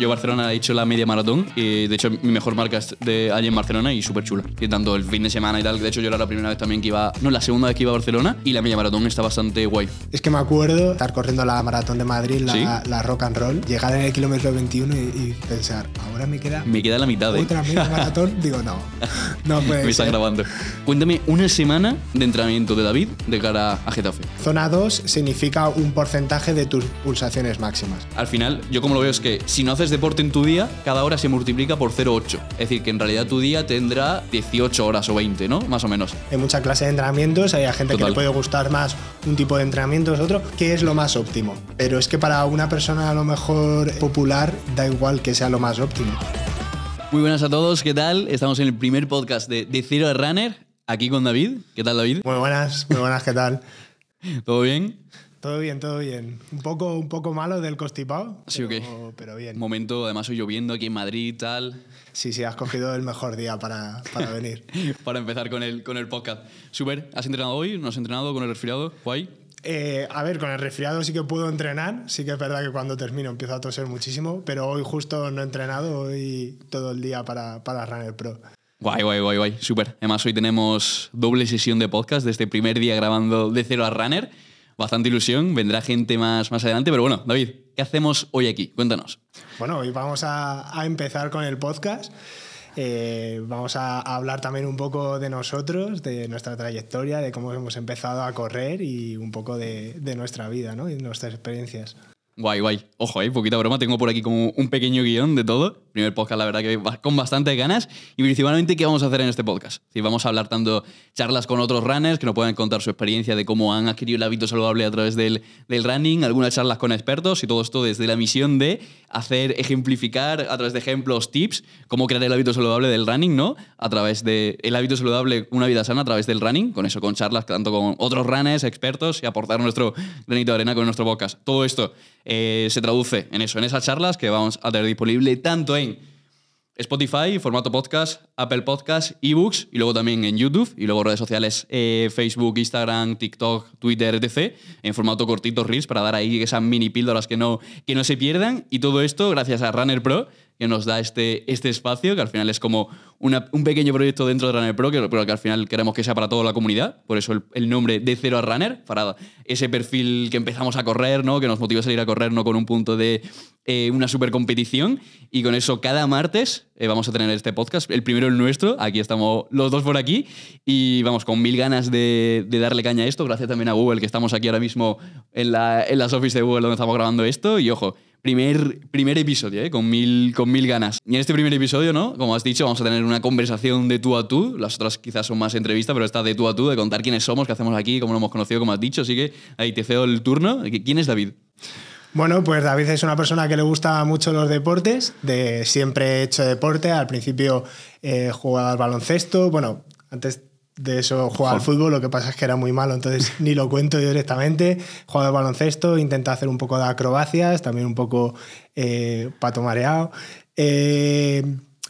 Yo Barcelona he hecho la media maratón y de hecho mi mejor marca es de allí en Barcelona y súper chula. Y tanto el fin de semana y tal, de hecho yo era la primera vez también que iba, no, la segunda vez que iba a Barcelona y la media maratón está bastante guay. Es que me acuerdo estar corriendo la maratón de Madrid, la Rock and Roll, llegar en el kilómetro 21 y pensar, ahora me queda la mitad, otra media maratón. Digo, no puede Me están grabando. Cuéntame una semana de entrenamiento de David de cara a Getafe. Zona 2 significa un porcentaje de tus pulsaciones máximas. Al final, yo como lo veo es que si no haces deporte en tu día, cada hora se multiplica por 0,8. Es decir, que en realidad tu día tendrá 18 horas o 20, ¿no? Más o menos. Hay mucha clase de entrenamientos, hay gente que le puede gustar más un tipo de entrenamiento que otro. ¿Qué es lo más óptimo? Pero es que para una persona a lo mejor popular da igual que sea lo más óptimo. Muy buenas a todos, ¿qué tal? Estamos en el primer podcast de Zero a Runner, aquí con David. ¿Qué tal, David? Muy buenas, ¿qué tal? ¿Todo bien? Todo bien. Un poco malo del constipado, sí, pero bien. Momento, además hoy lloviendo aquí en Madrid, tal. Sí, has cogido el mejor día para venir. Para empezar con el podcast. Súper, ¿has entrenado hoy? ¿No has entrenado con el resfriado? ¿Guay? A ver, con el resfriado sí que puedo entrenar. Sí que es verdad que cuando termino empiezo a toser muchísimo, pero hoy justo no he entrenado, hoy todo el día para Runner Pro. Guay, súper. Además hoy tenemos doble sesión de podcast de este primer día grabando de Zero a Runner. Bastante ilusión, vendrá gente más adelante, pero bueno, David, ¿qué hacemos hoy aquí? Cuéntanos. Bueno, hoy vamos a empezar con el podcast. Vamos a hablar también un poco de nosotros, de nuestra trayectoria, de cómo hemos empezado a correr y un poco de nuestra vida, ¿no? Y de nuestras experiencias. Guay. Ojo, poquita broma. Tengo por aquí como un pequeño guión de todo. Primer podcast, la verdad, que con bastante ganas. Y principalmente, ¿qué vamos a hacer en este podcast? Sí, vamos a hablar tanto charlas con otros runners que nos puedan contar su experiencia de cómo han adquirido el hábito saludable a través del running, algunas charlas con expertos y todo esto desde la misión de ejemplificar a través de ejemplos, tips, cómo crear el hábito saludable del running, ¿no? A través del hábito saludable, una vida sana a través del running, con eso, con charlas tanto con otros runners, expertos y aportar nuestro granito de arena con nuestro podcast. Todo esto se traduce en esas charlas que vamos a tener disponible tanto en Spotify, formato podcast, Apple Podcast, ebooks y luego también en YouTube y luego redes sociales Facebook, Instagram, TikTok, Twitter, etc. En formato cortito, reels, para dar ahí esas mini píldoras que no se pierdan. Y todo esto gracias a Runner Pro, que nos da este espacio, que al final es como un pequeño proyecto dentro de Runner Pro, pero que al final queremos que sea para toda la comunidad. Por eso el nombre de Zero a Runner, para ese perfil que empezamos a correr, ¿no? Que nos motiva a salir a correr, no con un punto de una super competición. Y con eso cada martes vamos a tener este podcast, el primero el nuestro. Aquí estamos los dos por aquí y vamos con 1000 ganas de darle caña a esto. Gracias también a Google, que estamos aquí ahora mismo en las offices de Google donde estamos grabando esto. Y ojo, primer episodio, con mil ganas. Y en este primer episodio, ¿no? Como has dicho, vamos a tener una conversación de tú a tú. Las otras quizás son más entrevistas, pero esta de tú a tú, de contar quiénes somos, qué hacemos aquí, cómo lo hemos conocido, como has dicho. Así que ahí te cedo el turno. ¿Quién es David? Bueno, pues David es una persona que le gusta mucho los deportes. Siempre he hecho deporte. Al principio jugaba al baloncesto. Bueno, antes de eso jugaba al fútbol, lo que pasa es que era muy malo, entonces ni lo cuento yo directamente. Jugaba al baloncesto, intenté hacer un poco de acrobacias, también un poco pato mareado. He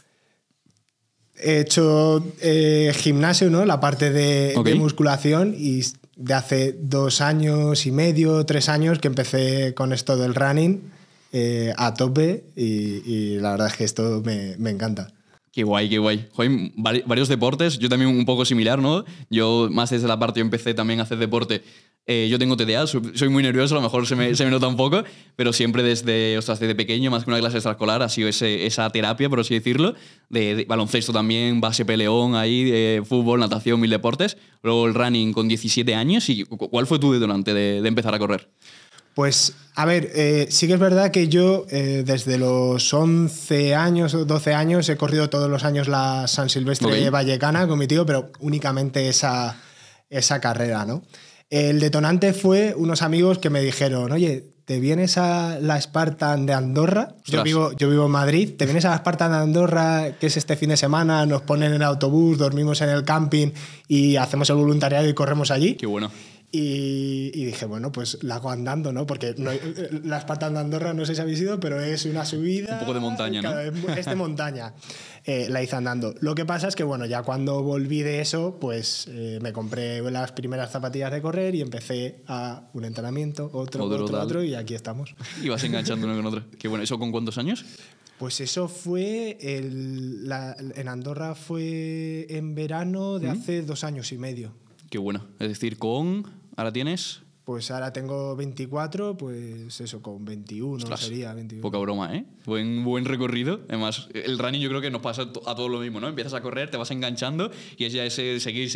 hecho gimnasio, ¿no? La parte de musculación, y de hace 2 años y medio, 3 años que empecé con esto del running a tope y la verdad es que esto me encanta. Qué guay. Joder, varios deportes, yo también un poco similar, ¿no? Yo más desde la parte, yo empecé también a hacer deporte. Yo tengo TDA, soy muy nervioso, a lo mejor se me nota un poco, pero siempre desde pequeño, más que una clase extraescolar, ha sido esa terapia, por así decirlo, de baloncesto también, base peleón, ahí, fútbol, natación, 1000 deportes. Luego el running con 17 años. ¿Y cuál fue tu detonante de empezar a correr? Pues, a ver, sí que es verdad que yo desde los 11 años o 12 años he corrido todos los años la San Silvestre Vallecana con mi tío, pero únicamente esa carrera, ¿no? El detonante fue unos amigos que me dijeron, oye, ¿te vienes a la Spartan de Andorra? Yo vivo en Madrid. ¿Te vienes a la Spartan de Andorra, que es este fin de semana? Nos ponen en el autobús, dormimos en el camping y hacemos el voluntariado y corremos allí. Qué bueno. Y dije, bueno, pues la hago andando, ¿no? Porque la Spartan de Andorra, no sé si habéis ido, pero es una subida... Un poco de montaña, ¿no? Es de montaña. La hice andando. Lo que pasa es que, bueno, ya cuando volví de eso, pues me compré las primeras zapatillas de correr y empecé a un entrenamiento, otro, y aquí estamos. Y vas enganchando uno con otro. Qué bueno. ¿Eso con cuántos años? Pues eso fue, en Andorra fue en verano de hace 2 años y medio. Qué bueno. Es decir, ahora tienes... Pues ahora tengo 24, pues eso, con 21 Ostras, sería 21. Poca broma, ¿eh? Buen recorrido. Además, el running yo creo que nos pasa a todos lo mismo, ¿no? Empiezas a correr, te vas enganchando y es ya ese seguir,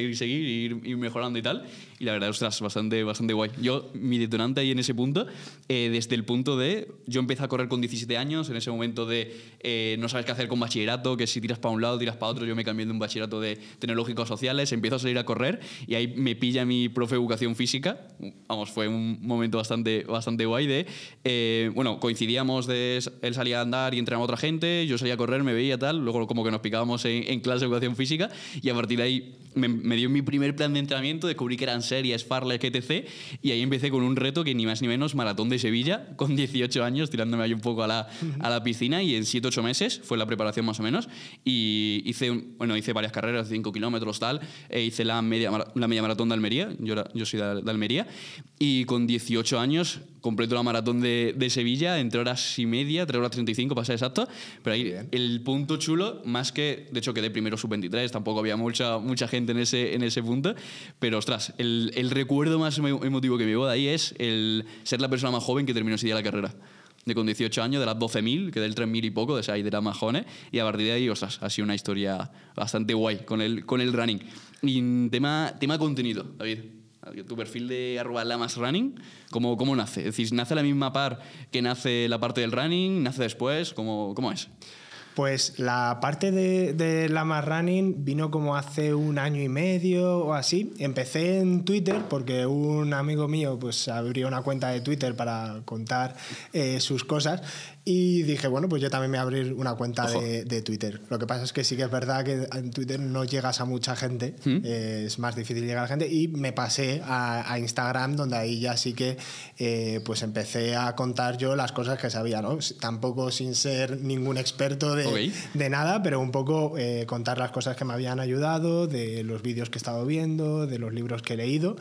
ir mejorando y tal. Y la verdad, ostras, bastante guay. Yo, mi detonante ahí en ese punto, desde el punto de... Yo empecé a correr con 17 años, en ese momento de no sabes qué hacer con bachillerato, que si tiras para un lado, tiras para otro. Yo me cambié de un bachillerato de tecnológicos sociales, empiezo a salir a correr y ahí me pilla mi profe de educación física. Vamos, fue un momento bastante guay de... bueno, coincidíamos él salía a andar y entrenaba a otra gente, yo salía a correr, me veía tal, luego como que nos picábamos en clase de educación física y a partir de ahí me dio mi primer plan de entrenamiento, descubrí que eran series, fartlek, etc. Y ahí empecé con un reto que ni más ni menos maratón de Sevilla, con 18 años, tirándome ahí un poco a la piscina y en 7-8 meses fue la preparación más o menos y hice varias carreras, 5 kilómetros tal, hice la media maratón de Almería, yo soy de Almería. Y con 18 años completo la maratón de Sevilla en 3 horas y media, 3 horas 35 para ser exacto. Pero ahí el punto chulo, más que, de hecho quedé primero sub-23, tampoco había mucha gente en ese punto. Pero ostras, el recuerdo más emotivo que me llevo de ahí es el ser la persona más joven que terminó ese día la carrera. De con 18 años, de las 12.000, que del 3.000 y poco, de ahí de las majones. Y a partir de ahí, ostras, ha sido una historia bastante guay con el running. Y tema contenido, David. Tu perfil de @lamasrunning, ¿cómo nace? Es decir, ¿nace a la misma par que nace la parte del running? ¿Nace después? ¿Cómo es? Pues la parte de Lamas Running vino como hace 1 año y medio o así. Empecé en Twitter porque un amigo mío pues abrió una cuenta de Twitter para contar sus cosas y dije, bueno, pues yo también me voy a abrir una cuenta de Twitter. Lo que pasa es que sí que es verdad que en Twitter no llegas a mucha gente, es más difícil llegar a la gente y me pasé a Instagram, donde ahí ya sí que pues empecé a contar yo las cosas que sabía, ¿no? Tampoco sin ser ningún experto de nada, pero un poco contar las cosas que me habían ayudado, de los vídeos que he estado viendo, de los libros que he leído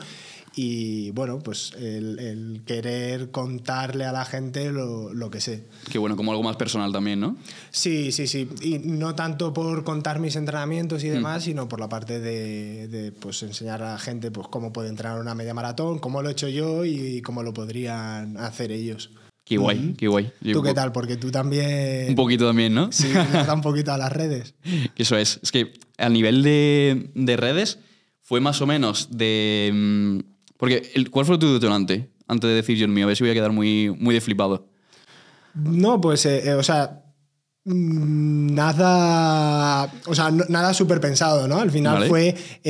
y bueno, pues el querer contarle a la gente lo que sé. Qué bueno, como algo más personal también, ¿no? Sí. Y no tanto por contar mis entrenamientos y demás, sino por la parte de pues enseñar a la gente pues cómo puede entrenar una media maratón, cómo lo he hecho yo y cómo lo podrían hacer ellos. Qué guay, qué guay. ¿Tú qué tal? Porque tú también... Un poquito también, ¿no? Sí, le das un poquito a las redes. Eso es. Es que a nivel de redes fue más o menos de... Porque, ¿cuál fue tu detonante? Antes de decir yo el mío, a ver si voy a quedar muy de flipado. No, pues, o sea... nada súper pensado, ¿no? Al final fue,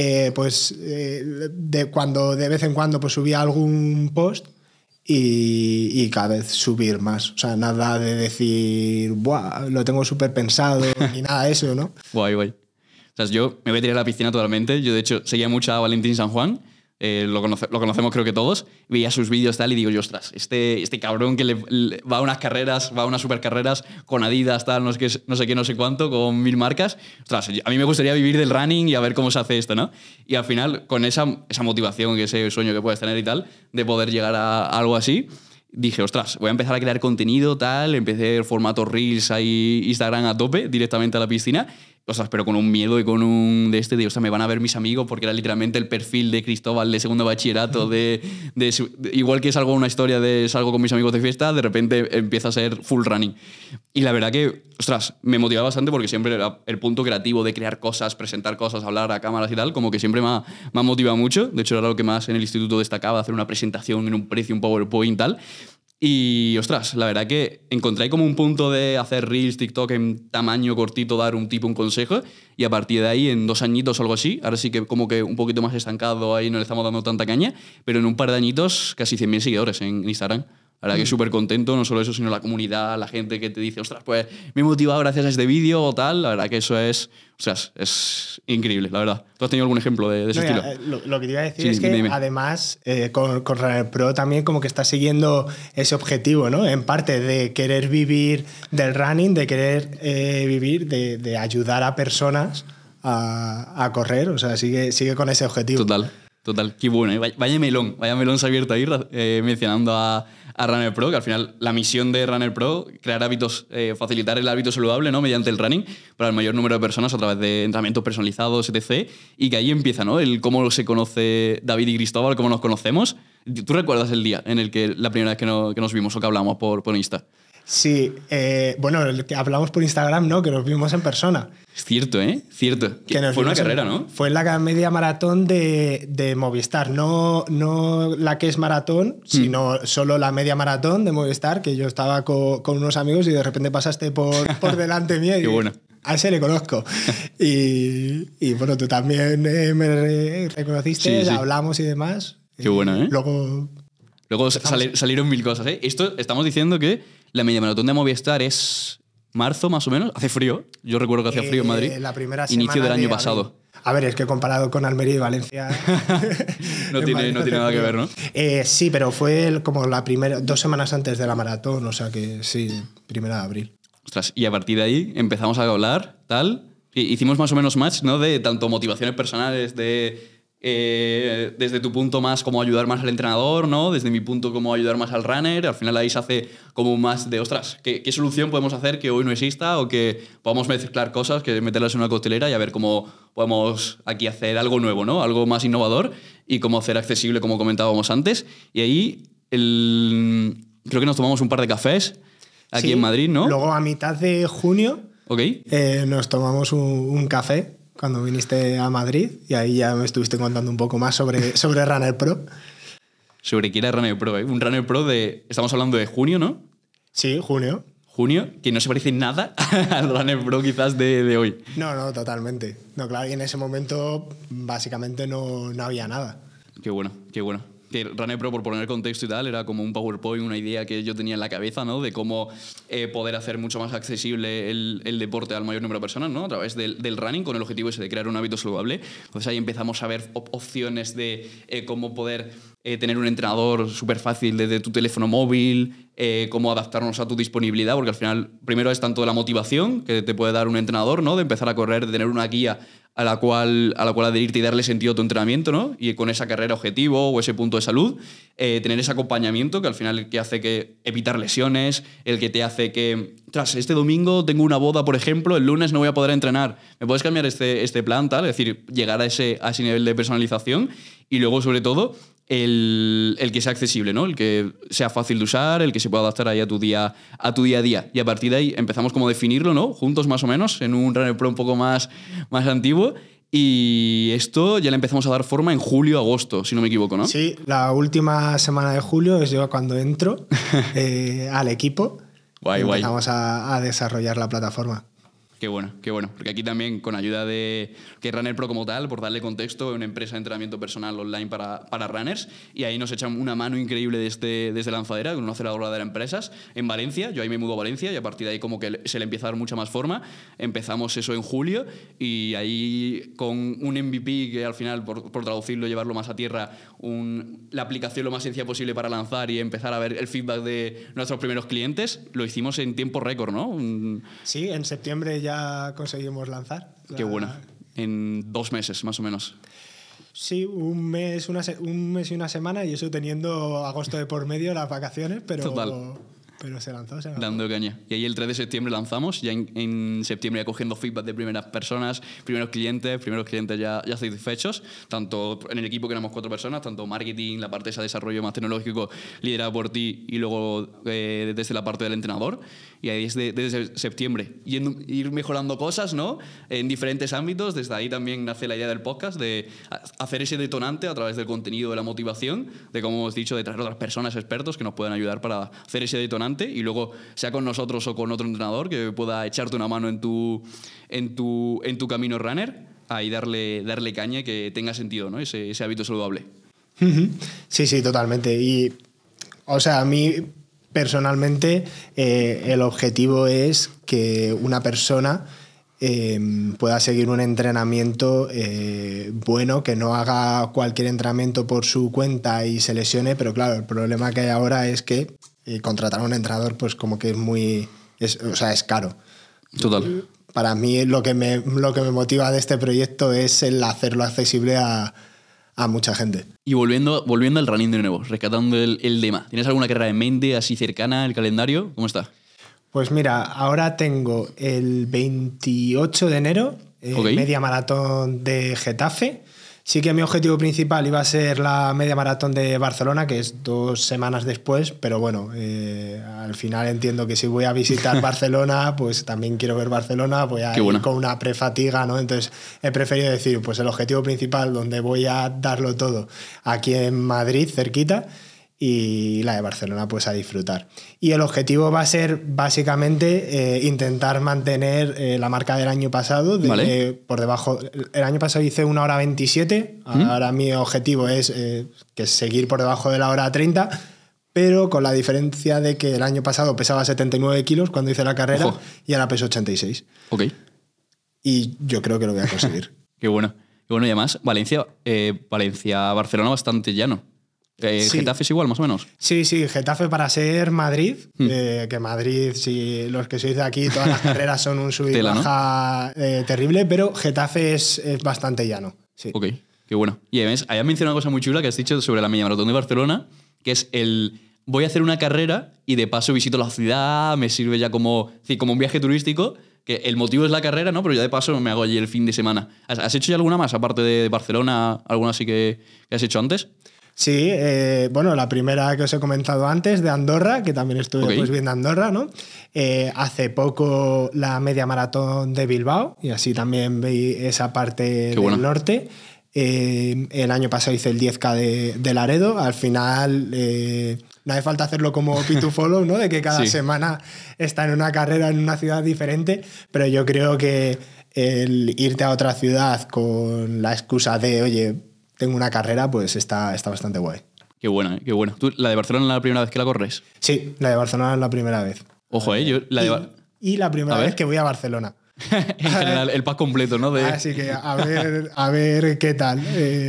de vez en cuando pues subía algún post y cada vez subir más. O sea, nada de decir, ¡buah! Lo tengo súper pensado ni nada de eso, ¿no? Guay. O sea, yo me voy a tirar a la piscina totalmente. Yo, de hecho, seguía mucho a Valentín San Juan. Lo conocemos creo que todos. Veía sus vídeos tal y digo yo, ostras, este cabrón que le va a unas carreras, va a unas supercarreras con Adidas, tal, no sé qué, no sé cuánto, con 1000 marcas. Ostras, a mí me gustaría vivir del running y a ver cómo se hace esto, ¿no? Y al final, con esa motivación, ese sueño que puedes tener y tal, de poder llegar a algo así, dije, ostras, voy a empezar a crear contenido, tal. Empecé el formato Reels ahí, Instagram a tope, directamente a la piscina. Ostras, pero con un miedo y con un de ostras, me van a ver mis amigos, porque era literalmente el perfil de Cristóbal de segundo bachillerato, igual que salgo una historia de salgo con mis amigos de fiesta, de repente empieza a ser full running. Y la verdad que, ostras, me motivaba bastante porque siempre era el punto creativo de crear cosas, presentar cosas, hablar a cámaras y tal, como que siempre me ha motivado mucho. De hecho, era lo que más en el instituto destacaba, hacer una presentación en un precio, un PowerPoint y tal. Y, ostras, la verdad que encontré como un punto de hacer Reels, TikTok en tamaño cortito, dar un tipo un consejo, y a partir de ahí, en 2 añitos o algo así, ahora sí que como que un poquito más estancado, ahí no le estamos dando tanta caña, pero en un par de añitos casi 100.000 seguidores en Instagram. La verdad que súper contento, no solo eso, sino la comunidad, la gente que te dice, ostras, pues me he motivado gracias a este vídeo o tal. La verdad que eso es, ostras, es increíble, la verdad. ¿Tú has tenido algún ejemplo de ese estilo? Lo que te iba a decir es que dime. Además con Runner Pro también como que estás siguiendo ese objetivo, ¿no? En parte de querer vivir del running, de querer vivir, de ayudar a personas a correr, o sea, sigue con ese objetivo. Total. Total, qué bueno. Vaya melón se ha abierto ahí mencionando a Runner Pro, que al final la misión de Runner Pro, crear hábitos, facilitar el hábito saludable, ¿no? Mediante el running para el mayor número de personas a través de entrenamientos personalizados, etc. Y que ahí empieza, ¿no? El cómo se conoce David y Cristóbal, cómo nos conocemos. ¿Tú recuerdas el día en el que la primera vez que nos vimos o que hablamos por Insta? Sí, bueno, hablamos por Instagram, ¿no? Que nos vimos en persona. Es cierto, ¿eh? Cierto. Fue una carrera, ¿no? Fue la media maratón de Movistar. No la que es maratón, sino solo la media maratón de Movistar, que yo estaba con unos amigos y de repente pasaste por delante mío. Qué bueno. A ese le conozco. Y bueno, tú también me reconociste, sí. Hablamos y demás. Qué bueno, ¿eh? Luego salieron mil cosas, ¿eh? Esto estamos diciendo que la media maratón de Movistar es marzo, más o menos. Hace frío. Yo recuerdo que hacía frío en Madrid. La primera semana inicio del año pasado. A ver, es que comparado con Almería y Valencia... no tiene nada que ver, ¿no? Sí, pero fue como la primera... 2 semanas antes de la maratón, o sea que sí, 1 de abril. Ostras, y a partir de ahí empezamos a hablar, tal... Hicimos más o menos match, ¿no? De tanto motivaciones personales, desde tu punto más como ayudar más al entrenador, ¿no? Desde mi punto como ayudar más al runner. Al final ahí se hace como más de, ostras, ¿qué solución podemos hacer que hoy no exista? O que podamos mezclar cosas, que meterlas en una coctelera y a ver cómo podemos aquí hacer algo nuevo, ¿no? Algo más innovador y cómo hacer accesible, como comentábamos antes. Y ahí creo que nos tomamos un par de cafés aquí en Madrid, ¿no? Luego a mitad de junio okay. Nos tomamos un café cuando viniste a Madrid y ahí ya me estuviste contando un poco más sobre Runner Pro. Sobre qué era Runner Pro, ¿eh? Un Runner Pro estamos hablando de junio, ¿no? Sí, junio. Junio, que no se parece nada al Runner Pro quizás de hoy. No, totalmente. No, claro, y en ese momento básicamente no había nada. Qué bueno. Que Runner Pro, por poner contexto y tal, era como un PowerPoint, una idea que yo tenía en la cabeza, ¿no? De cómo poder hacer mucho más accesible el deporte al mayor número de personas, ¿no? A través del running, con el objetivo ese de crear un hábito saludable. Entonces ahí empezamos a ver opciones de cómo poder tener un entrenador súper fácil desde tu teléfono móvil, cómo adaptarnos a tu disponibilidad, porque al final primero es tanto la motivación que te puede dar un entrenador, ¿no? De empezar a correr, de tener una guía a la cual adherirte y darle sentido a tu entrenamiento, ¿no? Y con esa carrera objetivo o ese punto de salud, tener ese acompañamiento que al final el que hace que evitar lesiones, el que te hace que, tras este domingo tengo una boda, por ejemplo, el lunes no voy a poder entrenar, ¿me puedes cambiar este plan, tal? Es decir, llegar a ese nivel de personalización y luego, sobre todo, el que sea accesible, ¿no? El que sea fácil de usar, el que se pueda adaptar ahí a tu día a día. Y a partir de ahí empezamos como a definirlo, ¿no? Juntos más o menos, en un Runner Pro un poco más antiguo. Y esto ya le empezamos a dar forma en julio, agosto, si no me equivoco, ¿no? Sí, la última semana de julio es yo cuando entro al equipo. Guay. Empezamos a desarrollar la plataforma. Qué bueno. Porque aquí también, con ayuda de que Runner Pro como tal, por darle contexto, es una empresa de entrenamiento personal online para runners, y ahí nos echan una mano increíble desde Lanzadera, con una aceleradora de empresas en Valencia. Yo ahí me mudo a Valencia y a partir de ahí como que se le empieza a dar mucha más forma. Empezamos eso en julio y ahí con un MVP que al final, por traducirlo, llevarlo más a tierra, la aplicación lo más sencilla posible para lanzar y empezar a ver el feedback de nuestros primeros clientes, lo hicimos en tiempo récord, ¿no? Sí, en septiembre ya conseguimos lanzar. Qué bueno. En 2 meses, más o menos. Sí, un mes y una semana, y eso teniendo agosto de por medio, las vacaciones, pero... Total. Pero se lanzó. Dando caña. Y ahí el 3 de septiembre lanzamos, ya en septiembre ya cogiendo feedback de primeras personas, primeros clientes ya satisfechos, tanto en el equipo que éramos 4 personas, tanto marketing, la parte de ese desarrollo más tecnológico liderado por ti y luego desde la parte del entrenador. Y ahí desde septiembre ir mejorando cosas, ¿no? En diferentes ámbitos. Desde ahí también nace la idea del podcast, de hacer ese detonante a través del contenido, de la motivación, de, como hemos dicho, de traer otras personas expertos que nos puedan ayudar para hacer ese detonante, y luego, sea con nosotros o con otro entrenador que pueda echarte una mano en tu camino runner, ahí darle caña y que tenga sentido, ¿no? Ese hábito saludable. Sí, totalmente. Y, o sea, a mí personalmente el objetivo es que una persona pueda seguir un entrenamiento bueno, que no haga cualquier entrenamiento por su cuenta y se lesione, pero claro, el problema que hay ahora es que contratar a un entrenador pues como que es caro. Total. Para mí lo que me motiva de este proyecto es el hacerlo accesible a a mucha gente. Y volviendo al running de nuevo, rescatando el tema, ¿tienes alguna carrera en mente así cercana, el calendario? ¿Cómo está? Pues mira, ahora tengo el 28 de enero, media maratón de Getafe. Sí que mi objetivo principal iba a ser la media maratón de Barcelona, que es 2 semanas después, pero bueno, al final entiendo que si voy a visitar Barcelona, pues también quiero ver Barcelona, voy a ir con una prefatiga, ¿no? Entonces he preferido decir, pues el objetivo principal donde voy a darlo todo, aquí en Madrid, cerquita, y la de Barcelona pues a disfrutar. Y el objetivo va a ser básicamente intentar mantener la marca del año pasado, por debajo. El año pasado hice 1 hora 27, ahora mi objetivo es que seguir por debajo de la hora 30, pero con la diferencia de que el año pasado pesaba 79 kilos cuando hice la carrera. Ojo. Y ahora peso 86. Ok. Y yo creo que lo voy a conseguir. Qué bueno. Y además, Valencia-Barcelona bastante llano. Sí. ¿Getafe es igual, más o menos? Sí, Getafe para ser Madrid, que Madrid, si los que sois de aquí, todas las carreras son un sub y baja, ¿no? Terrible, pero Getafe es bastante llano. Sí. Ok, qué bueno. Y además, habías mencionado una cosa muy chula que has dicho sobre la media maratón de Barcelona, que es voy a hacer una carrera y de paso visito la ciudad, me sirve ya como un viaje turístico, que el motivo es la carrera, ¿no? Pero ya de paso me hago allí el fin de semana. ¿Has hecho ya alguna más, aparte de Barcelona, alguna así que has hecho antes? Sí, bueno, la primera que os he comentado antes, de Andorra, que también estuve pues viendo Andorra, ¿no? Hace poco la media maratón de Bilbao, y así también vi esa parte del norte. El año pasado hice el 10K de Laredo. Al final no hace falta hacerlo como Pitufolo, ¿no? De que cada semana está en una carrera en una ciudad diferente, pero yo creo que el irte a otra ciudad con la excusa de, oye, tengo una carrera, pues está bastante guay. Qué buena, qué buena. ¿Tú la de Barcelona es la primera vez que la corres? Sí, la de Barcelona es la primera vez. Ojo, yo y la primera vez que voy a Barcelona. En general, el pack completo, ¿no? Así que a ver qué tal.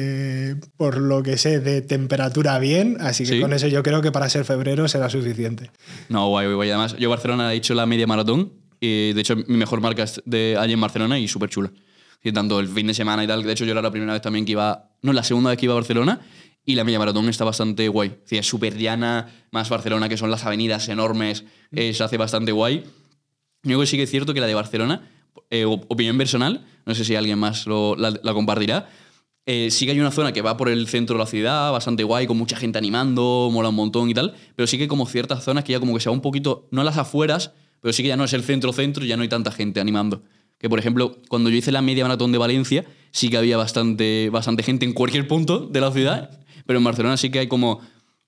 Por lo que sé, de temperatura bien, así que con eso yo creo que para ser febrero será suficiente. No, guay. Además, yo Barcelona he hecho la media maratón, y de hecho mi mejor marca es de allí en Barcelona y súper chula. Y tanto el fin de semana y tal. De hecho, yo era la primera vez también que iba... No, la segunda vez que iba a Barcelona, y la media maratón está bastante guay. Es súper llana, más Barcelona, que son las avenidas enormes, se hace bastante guay. Yo creo que sí que es cierto que la de Barcelona, opinión personal, no sé si alguien más la compartirá, sí que hay una zona que va por el centro de la ciudad, bastante guay, con mucha gente animando, mola un montón y tal, pero sí que hay como ciertas zonas que ya como que se va un poquito, no a las afueras, pero sí que ya no es el centro, ya no hay tanta gente animando. Que, por ejemplo, cuando yo hice la media maratón de Valencia, sí que había bastante gente en cualquier punto de la ciudad, pero en Barcelona sí que hay como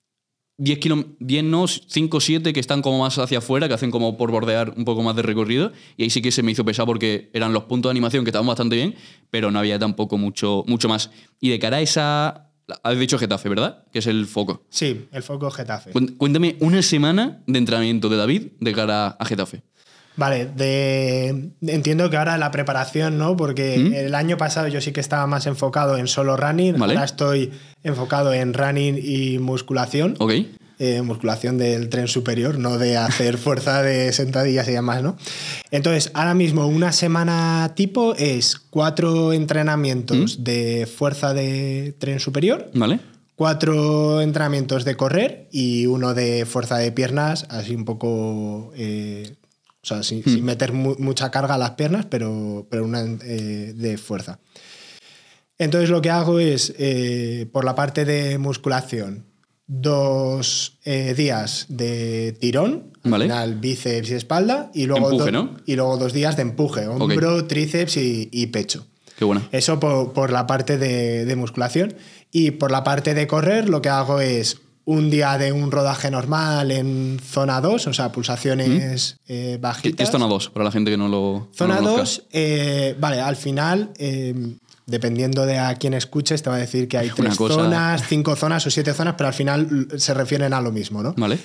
5 o 7 que están como más hacia afuera, que hacen como por bordear un poco más de recorrido, y ahí sí que se me hizo pesado porque eran los puntos de animación que estaban bastante bien, pero no había tampoco mucho más. Y de cara a esa... Has dicho Getafe, ¿verdad? Que es el foco. Sí, el foco Getafe. Cuéntame una semana de entrenamiento de David de cara a Getafe. Vale, entiendo que ahora la preparación, ¿no? Porque el año pasado yo sí que estaba más enfocado en solo running, ahora estoy enfocado en running y musculación. Ok. Musculación del tren superior, no de hacer fuerza de sentadillas y demás, ¿no? Entonces, ahora mismo una semana tipo es 4 entrenamientos de fuerza de tren superior. Vale. 4 entrenamientos de correr y 1 de fuerza de piernas, así un poco... O sea, sin meter mucha carga a las piernas, pero una de fuerza. Entonces lo que hago es, por la parte de musculación, 2 días de tirón, al final bíceps y espalda, y luego, empuje, ¿no? Y luego 2 días de empuje, hombro, tríceps y pecho. Qué bueno. Eso por la parte de musculación. Y por la parte de correr lo que hago es... Un día de un rodaje normal en zona 2, o sea, pulsaciones bajitas. ¿Qué es zona 2? Para la gente que no lo Zona no lo 2, vale, al final, dependiendo de a quién escuches, te va a decir que hay 3 zonas, 5 zonas o 7 zonas, pero al final se refieren a lo mismo, ¿no? Vale.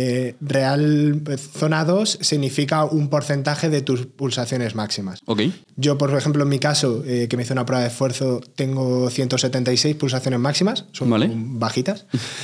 Zona 2 significa un porcentaje de tus pulsaciones máximas. Ok. Yo, por ejemplo, en mi caso, que me hice una prueba de esfuerzo, tengo 176 pulsaciones máximas, son bajitas.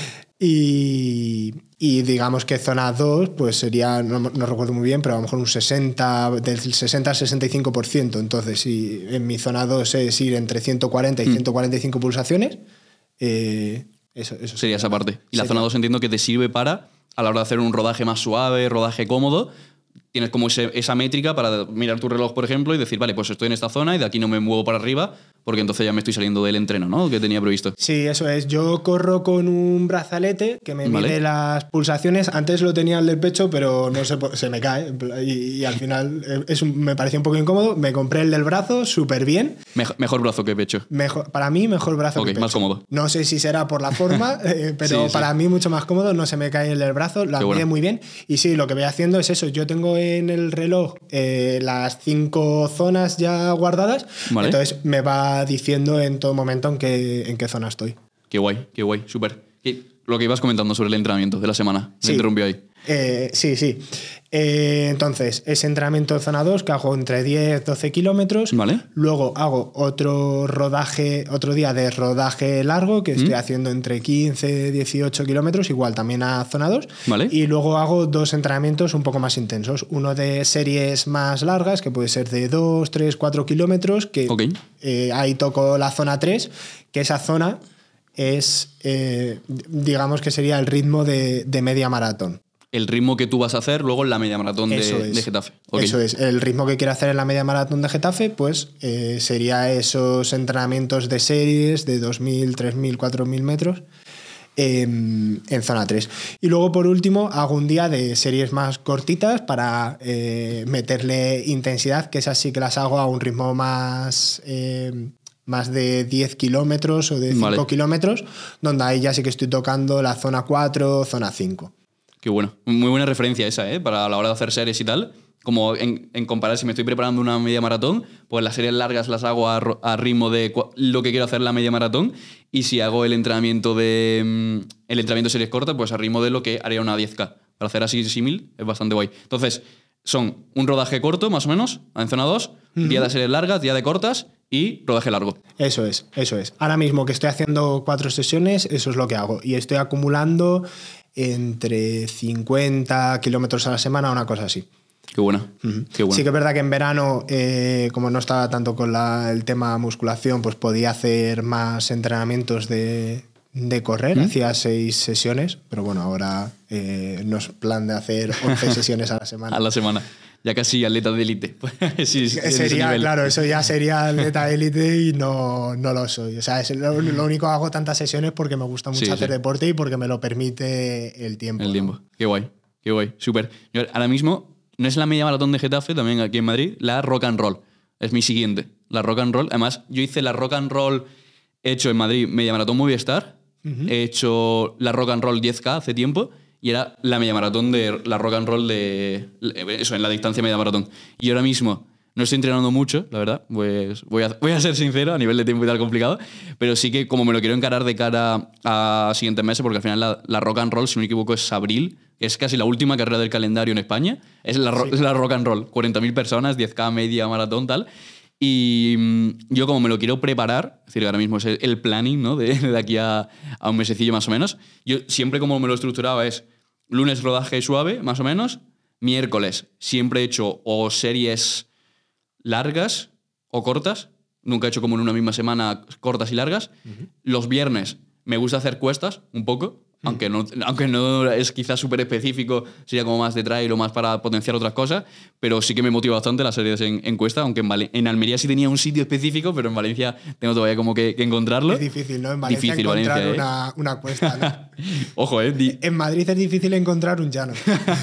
Y digamos que zona 2 pues sería, no recuerdo muy bien, pero a lo mejor un 60, del 60 al 65%. Entonces, si en mi zona 2 es ir entre 140 y 145 pulsaciones, Eso Sería esa parte. Y la sería. zona 2 entiendo que te sirve para, a la hora de hacer un rodaje más suave, rodaje cómodo, tienes como esa métrica para mirar tu reloj, por ejemplo, y decir, vale, pues estoy en esta zona y de aquí no me muevo para arriba, porque entonces ya me estoy saliendo del entreno, ¿no? Que tenía previsto. Sí, eso es. Yo corro con un brazalete que me Vale. mide las pulsaciones. Antes lo tenía el del pecho, pero no sé, se me cae. Y al final me parecía un poco incómodo. Me compré el del brazo, súper bien. Mejor brazo que pecho. Para mí, mejor brazo Ok, que pecho. más cómodo. No sé si será por la forma, pero Sí. para mí mucho más cómodo. No se me cae el del brazo, la Qué mide bueno. muy bien. Y sí, lo que voy haciendo es eso. Yo tengo en el reloj las 5 zonas ya guardadas. Vale. Entonces me va diciendo en todo momento en qué zona estoy. Qué guay, súper. Lo que ibas comentando sobre el entrenamiento de la semana, me Sí. interrumpió ahí. Sí. Entonces, ese entrenamiento de zona 2 que hago entre 10 12 kilómetros. Vale. Luego hago otro día de rodaje largo que estoy haciendo entre 15 18 kilómetros, igual también a zona 2. Vale. Y luego hago 2 entrenamientos un poco más intensos. Uno de series más largas, que puede ser de 2, 3, 4 kilómetros, que Ok. Ahí toco la zona 3, que esa zona es, digamos que sería el ritmo de media maratón. El ritmo que tú vas a hacer luego en la media maratón de Getafe. Ok. Eso es. El ritmo que quiero hacer en la media maratón de Getafe, pues sería esos entrenamientos de series de 2.000, 3.000, 4.000 metros en zona 3. Y luego, por último, hago un día de series más cortitas para meterle intensidad, que esas sí que las hago a un ritmo más de 10 kilómetros o de 5 Vale. kilómetros, donde ahí ya sí que estoy tocando la zona 4, zona 5. Qué bueno. Muy buena referencia esa, ¿eh? Para la hora de hacer series y tal. Como en comparar, si me estoy preparando una media maratón, pues las series largas las hago a ritmo de lo que quiero hacer en la media maratón. Y si hago el entrenamiento de series cortas, pues a ritmo de lo que haría una 10K. Para hacer así símil, es bastante guay. Entonces, son un rodaje corto, más o menos, en zona 2, día de series largas, día de cortas y rodaje largo. Eso es. Ahora mismo que estoy haciendo 4 sesiones, eso es lo que hago. Y estoy acumulando entre 50 kilómetros a la semana, una cosa así. Qué buena. Qué buena. Sí que es verdad que en verano, como no estaba tanto con el tema musculación, pues podía hacer más entrenamientos de correr. Hacía 6 sesiones, pero bueno, ahora no es plan de hacer 11 sesiones a la semana. A la semana. Ya casi atleta de élite. Sí, Sería, claro, eso ya sería atleta élite y no lo soy. O sea, lo único que hago tantas sesiones porque me gusta mucho hacer deporte y porque me lo permite el tiempo. El tiempo. Qué guay. Súper. Yo ahora mismo, no es la media maratón de Getafe, también aquí en Madrid, la Rock and Roll. Es mi siguiente. La Rock and Roll. Además, yo hice la Rock and Roll, he hecho en Madrid media maratón Movistar. He hecho la Rock and Roll 10K hace tiempo. Y era la media maratón de la Rock and Roll eso, en la distancia media maratón. Y ahora mismo no estoy entrenando mucho, la verdad. Pues voy a ser sincero, a nivel de tiempo y tal complicado. Pero sí que como me lo quiero encarar de cara a siguientes meses, porque al final la Rock and Roll, si no me equivoco, es abril, que es casi la última carrera del calendario en España. Es la Rock and Roll. 40.000 personas, 10K media maratón, tal. Y yo como me lo quiero preparar, es decir, ahora mismo es el planning, ¿no? de aquí a un mesecillo más o menos, yo siempre como me lo estructuraba es lunes rodaje suave, más o menos, miércoles siempre he hecho o series largas o cortas, nunca he hecho como en una misma semana cortas y largas. Los viernes me gusta hacer cuestas un poco, aunque no es quizás súper específico, sería como más de trail o más para potenciar otras cosas, pero sí que me motiva bastante las series en cuesta, aunque en Almería sí tenía un sitio específico, pero en Valencia tengo todavía como que encontrarlo. Es difícil, ¿no? En Valencia Difícil, encontrar Valencia, una cuesta, ¿no? Ojo, En Madrid es difícil encontrar un llano.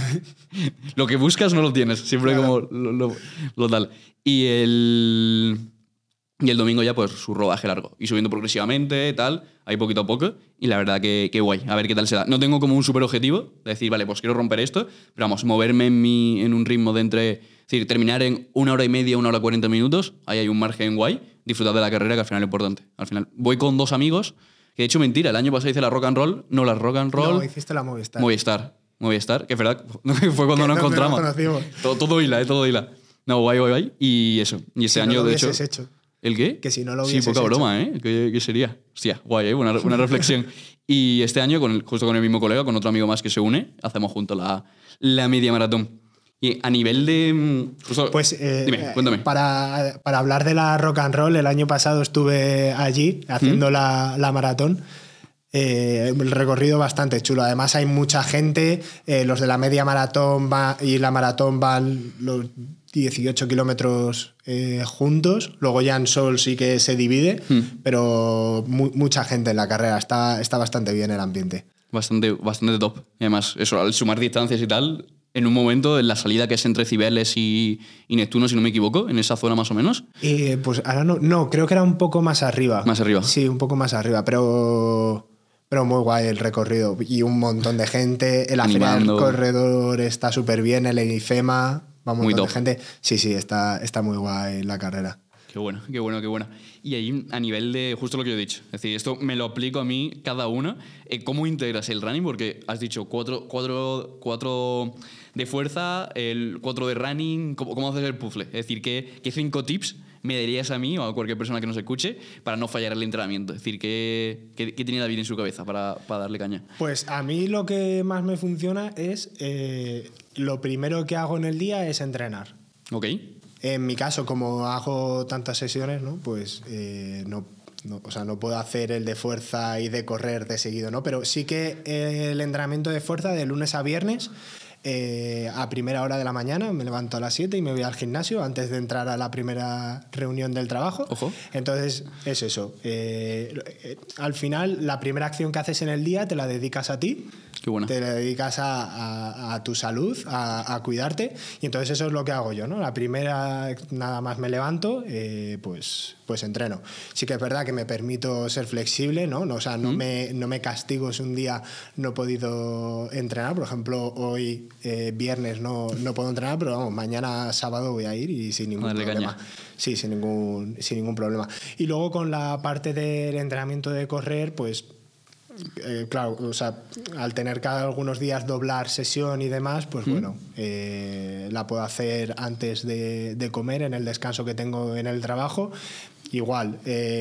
Lo que buscas no lo tienes, siempre Claro. como lo tal. Y el domingo ya pues su rodaje largo. Y subiendo progresivamente, tal, ahí poquito a poco. Y la verdad que guay, a ver qué tal se da. No tengo como un súper objetivo de decir, vale, pues quiero romper esto, pero vamos, moverme en un ritmo de es decir, terminar en 1 hora y media, 1 hora 40 minutos, ahí hay un margen guay, disfrutar de la carrera, que al final es importante. Al final voy con 2 amigos, que de hecho mentira, el año pasado hice la Rock and Roll, no la Rock and Roll. No, hiciste la Movistar. Movistar, que es verdad, fue cuando nos nos encontramos. conocimos. Todo hila. No, guay. Y eso. Y este Si no año, lo de hecho. hubieses hecho. ¿El qué? Que si no lo Sí, hubieses poca hecho. broma, ¿eh? ¿Qué sería? Hostia, guay, ¿eh? Una reflexión. Y este año, justo con el mismo colega, con otro amigo más que se une, hacemos juntos la media maratón. Y a nivel de... Pues dime, cuéntame. Para hablar de la Rock and Roll, el año pasado estuve allí haciendo la maratón. El recorrido bastante chulo. Además hay mucha gente, los de la media maratón y la maratón van los 18 kilómetros juntos, luego ya en Sol sí que se divide, pero mucha gente en la carrera, está bastante bien el ambiente. Bastante top. Y además, eso, al sumar distancias y tal, en un momento, en la salida que es entre Cibeles y Neptuno, si no me equivoco, en esa zona más o menos. Pues ahora no, creo que era un poco más arriba. Más arriba. Sí, un poco más arriba, pero muy guay el recorrido y un montón de gente. El final del corredor está súper bien, el IFEMA, va un montón de gente. Sí, está muy guay la carrera. Qué bueno. Y ahí, a nivel de, justo lo que yo he dicho, es decir, esto me lo aplico a mí cada una. ¿Cómo integras el running? Porque has dicho cuatro de fuerza, el 4 de running. ¿Cómo haces el puzzle? Es decir, ¿qué 5 tips me darías a mí o a cualquier persona que nos escuche para no fallar el entrenamiento? Es decir, ¿qué tiene David en su cabeza para darle caña? Pues a mí lo que más me funciona es, lo primero que hago en el día es entrenar. Ok. En mi caso, como hago tantas sesiones, ¿no? Pues no puedo hacer el de fuerza y de correr de seguido, ¿no? Pero sí que el entrenamiento de fuerza de lunes a viernes, a primera hora de la mañana, me levanto a las 7 y me voy al gimnasio antes de entrar a la primera reunión del trabajo. Ojo. Entonces, es eso. Al final, la primera acción que haces en el día te la dedicas a ti. Qué buena. Te dedicas a tu salud, a cuidarte, y entonces eso es lo que hago yo, ¿no? La primera, nada más me levanto, pues entreno. Sí que es verdad que me permito ser flexible, ¿no? O sea, no me castigo si un día no he podido entrenar. Por ejemplo, hoy viernes no puedo entrenar, pero vamos, mañana sábado voy a ir y sin ningún problema. Sí, sin ningún problema. Y luego con la parte del entrenamiento de correr, pues claro, o sea, al tener cada algunos días doblar sesión y demás, pues bueno, la puedo hacer antes de comer, en el descanso que tengo en el trabajo. Igual,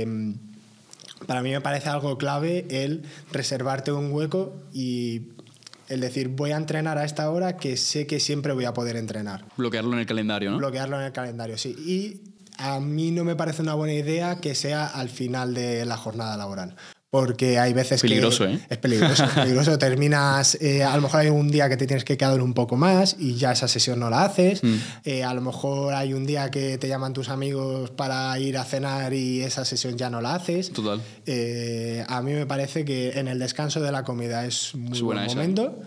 para mí me parece algo clave el reservarte un hueco y el decir, voy a entrenar a esta hora que sé que siempre voy a poder entrenar. Bloquearlo en el calendario, ¿no? Bloquearlo en el calendario, sí. Y a mí no me parece una buena idea que sea al final de la jornada laboral. Porque hay veces peligroso, que... Es peligroso. Terminas... a lo mejor hay un día que te tienes que quedar un poco más y ya esa sesión no la haces. A lo mejor hay un día que te llaman tus amigos para ir a cenar y esa sesión ya no la haces. Total. A mí me parece que en el descanso de la comida es muy buen momento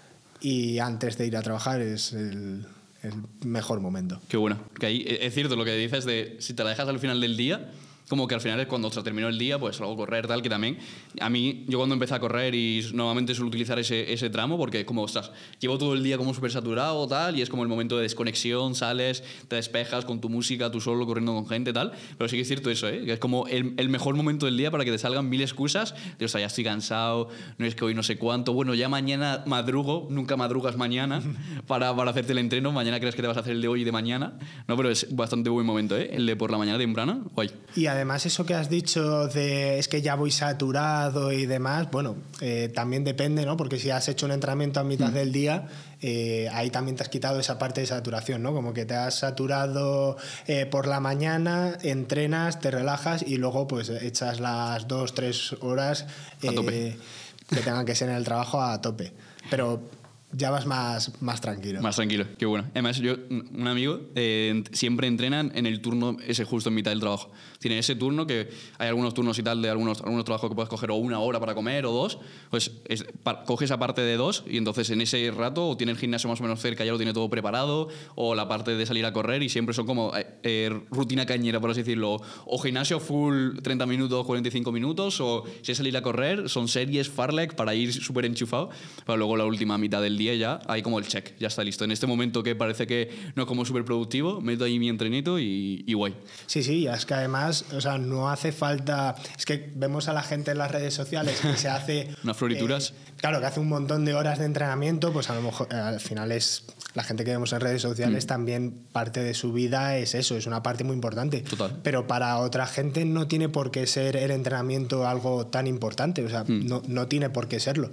y antes de ir a trabajar es el mejor momento. Qué bueno. Que ahí es cierto lo que dices de si te la dejas al final del día... Como que al final es cuando terminó el día, pues luego correr, tal, que también... A mí, yo cuando empecé a correr y normalmente suelo utilizar ese tramo porque es como, ostras, llevo todo el día como súper saturado, tal, y es como el momento de desconexión, sales, te despejas con tu música, tú solo, corriendo con gente, tal. Pero sí que es cierto eso, que es como el mejor momento del día para que te salgan mil excusas de, o sea, ya estoy cansado, no es que hoy no sé cuánto, bueno, ya mañana madrugo, nunca madrugas mañana para hacerte el entreno, mañana crees que te vas a hacer el de hoy y de mañana. No, pero es bastante buen momento, el de por la mañana temprana, guay. Y además eso que has dicho de es que ya voy saturado y demás, bueno, también depende, ¿no? Porque si has hecho un entrenamiento a mitad del día, ahí también te has quitado esa parte de saturación, ¿no? Como que te has saturado por la mañana, entrenas, te relajas y luego pues echas las 2-3 horas a tope. Que tengan que ser en el trabajo a tope. Pero ya vas más tranquilo. Más tranquilo, qué bueno. Además, yo, un amigo, siempre entrenan en el turno ese justo en mitad del trabajo. Tienen ese turno que hay algunos turnos y tal de algunos trabajos que puedes coger o 1 hora para comer o 2, pues coges esa parte de 2 y entonces en ese rato o tiene el gimnasio más o menos cerca, ya lo tiene todo preparado, o la parte de salir a correr y siempre son como rutina cañera, por así decirlo. O gimnasio full 30 minutos, 45 minutos, o si es salir a correr, son series Farlek para ir súper enchufado, pero luego la última mitad del día ya hay como el check, ya está listo. En este momento que parece que no es como súper productivo, meto ahí mi entrenito y guay. Sí, es que además, o sea, no hace falta... Es que vemos a la gente en las redes sociales que se hace... Unas florituras. Claro, que hace un montón de horas de entrenamiento, pues a lo mejor al final es... La gente que vemos en redes sociales también parte de su vida es eso, es una parte muy importante. Total. Pero para otra gente no tiene por qué ser el entrenamiento algo tan importante, o sea, no tiene por qué serlo.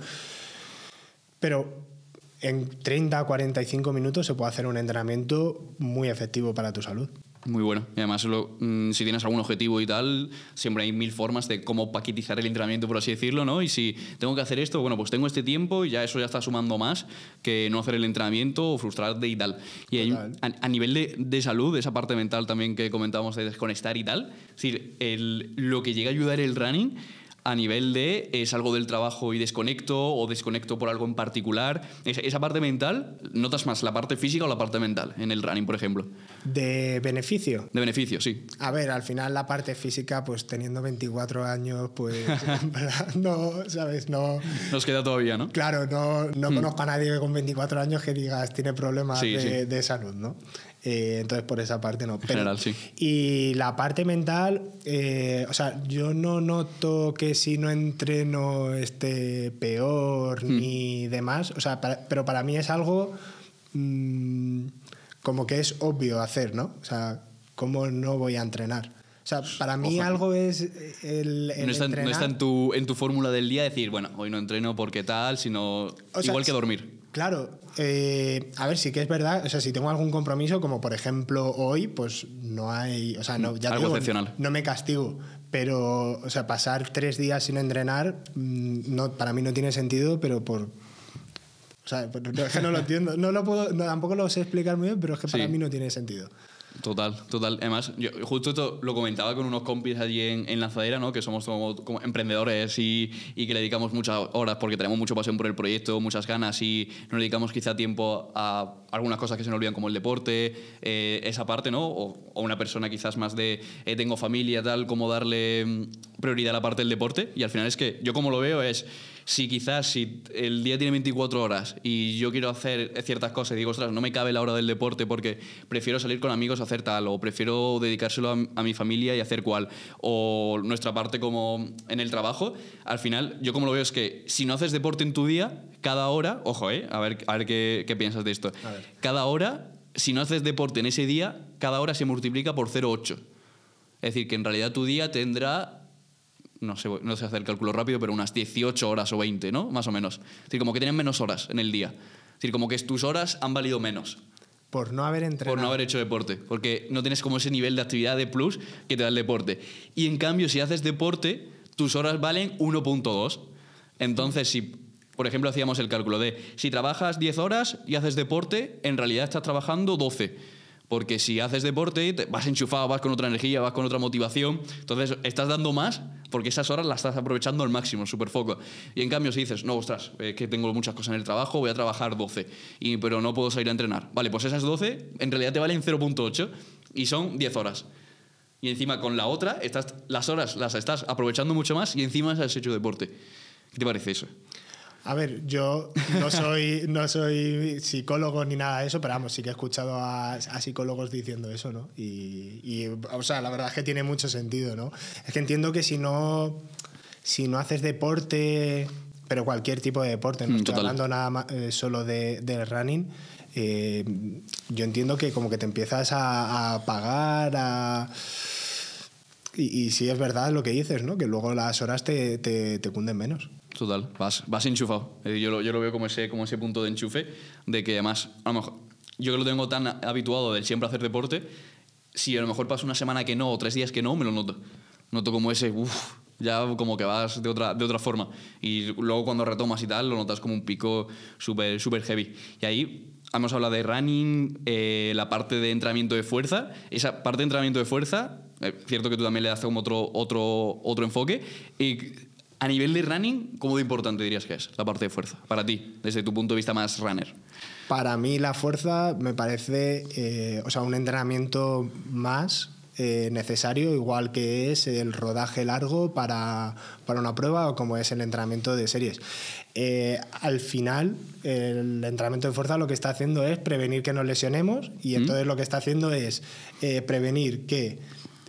Pero en 30 a 45 minutos se puede hacer un entrenamiento muy efectivo para tu salud. Muy bueno. Y además, si tienes algún objetivo y tal, siempre hay 1000 formas de cómo paquetizar el entrenamiento, por así decirlo, ¿no? Y si tengo que hacer esto, bueno, pues tengo este tiempo y ya eso ya está sumando más que no hacer el entrenamiento o frustrarte y tal. Y hay, a nivel de salud, esa parte mental también que comentábamos de desconectar y tal, es decir, lo que llega a ayudar el running a nivel de salgo del trabajo y desconecto o desconecto por algo en particular. Esa parte mental, ¿notas más la parte física o la parte mental en el running, por ejemplo? ¿De beneficio? De beneficio, sí. A ver, al final la parte física, pues teniendo 24 años, pues en verdad, no, ¿sabes? No... Nos queda todavía, ¿no? Claro, no conozco a nadie con 24 años que digas tiene problemas de salud, ¿no? Entonces, por esa parte no. En general, sí. Y la parte mental, o sea, yo no noto que si no entreno esté peor ni demás. O sea, pero para mí es algo como que es obvio hacer, ¿no? O sea, ¿cómo no voy a entrenar? O sea, para mí algo es el no está, entrenar. No está en tu fórmula del día decir, bueno, hoy no entreno porque tal, sino igual que dormir. Claro, a ver, sí que es verdad, o sea, si tengo algún compromiso, como por ejemplo hoy, pues no hay, o sea, no, ya algo excepcional. No me castigo, pero, o sea, pasar 3 días sin entrenar, no, para mí no tiene sentido, pero por... O sea, es que no lo entiendo, tampoco lo sé explicar muy bien, pero es que para mí no tiene sentido. Total. Además, yo justo esto lo comentaba con unos compis allí en Lanzadera, ¿no? Que somos como emprendedores y que le dedicamos muchas horas porque tenemos mucha pasión por el proyecto, muchas ganas y nos dedicamos quizá tiempo a algunas cosas que se nos olvidan como el deporte, esa parte, ¿no? O una persona quizás más de tengo familia, tal, como darle prioridad a la parte del deporte. Y al final es que yo como lo veo es... Si el día tiene 24 horas y yo quiero hacer ciertas cosas y digo, ostras, no me cabe la hora del deporte porque prefiero salir con amigos a hacer tal, o prefiero dedicárselo a mi familia y hacer cual, o nuestra parte como en el trabajo, al final yo como lo veo es que si no haces deporte en tu día, cada hora, ojo, a ver qué piensas de esto, cada hora, si no haces deporte en ese día, cada hora se multiplica por 0,8. Es decir, que en realidad tu día tendrá... No sé hacer el cálculo rápido, pero unas 18 horas o 20, ¿no? Más o menos. Es decir, como que tienen menos horas en el día. Es decir, como que tus horas han valido menos. Por no haber entrenado. Por no haber hecho deporte. Porque no tienes como ese nivel de actividad de plus que te da el deporte. Y en cambio, si haces deporte, tus horas valen 1,2. Entonces, si, por ejemplo, hacíamos el cálculo de si trabajas 10 horas y haces deporte, en realidad estás trabajando 12. Porque si haces deporte, vas enchufado, vas con otra energía, vas con otra motivación. Entonces, estás dando más porque esas horas las estás aprovechando al máximo, súper foco. Y en cambio, si dices, no, ostras, que tengo muchas cosas en el trabajo, voy a trabajar 12, pero no puedo salir a entrenar. Vale, pues esas 12 en realidad te valen 0,8 y son 10 horas. Y encima con la otra, las horas las estás aprovechando mucho más y encima has hecho deporte. ¿Qué te parece eso? A ver, yo no soy psicólogo ni nada de eso, pero vamos, sí que he escuchado a psicólogos diciendo eso, ¿no? Y, o sea, la verdad es que tiene mucho sentido, ¿no? Es que entiendo que si no haces deporte, pero cualquier tipo de deporte, no estoy hablando nada más, solo del running, yo entiendo que como que te empiezas a apagar, y sí es verdad lo que dices, ¿no? Que luego las horas te cunden menos. Total, vas enchufado. Yo lo veo como ese punto de enchufe, de que además, a lo mejor, yo que lo tengo tan habituado de siempre hacer deporte, si a lo mejor paso una semana que no o 3 días que no, me lo noto. Noto como ese, ya como que vas de otra forma. Y luego cuando retomas y tal, lo notas como un pico súper heavy. Y ahí hemos hablado de running, la parte de entrenamiento de fuerza. Esa parte de entrenamiento de fuerza, cierto que tú también le das como otro enfoque. Y a nivel de running, ¿cómo de importante dirías que es la parte de fuerza para ti, desde tu punto de vista más runner? Para mí la fuerza me parece un entrenamiento más necesario, igual que es el rodaje largo para una prueba o como es el entrenamiento de series. Al final, el entrenamiento de fuerza lo que está haciendo es prevenir que nos lesionemos y entonces lo que está haciendo es prevenir que...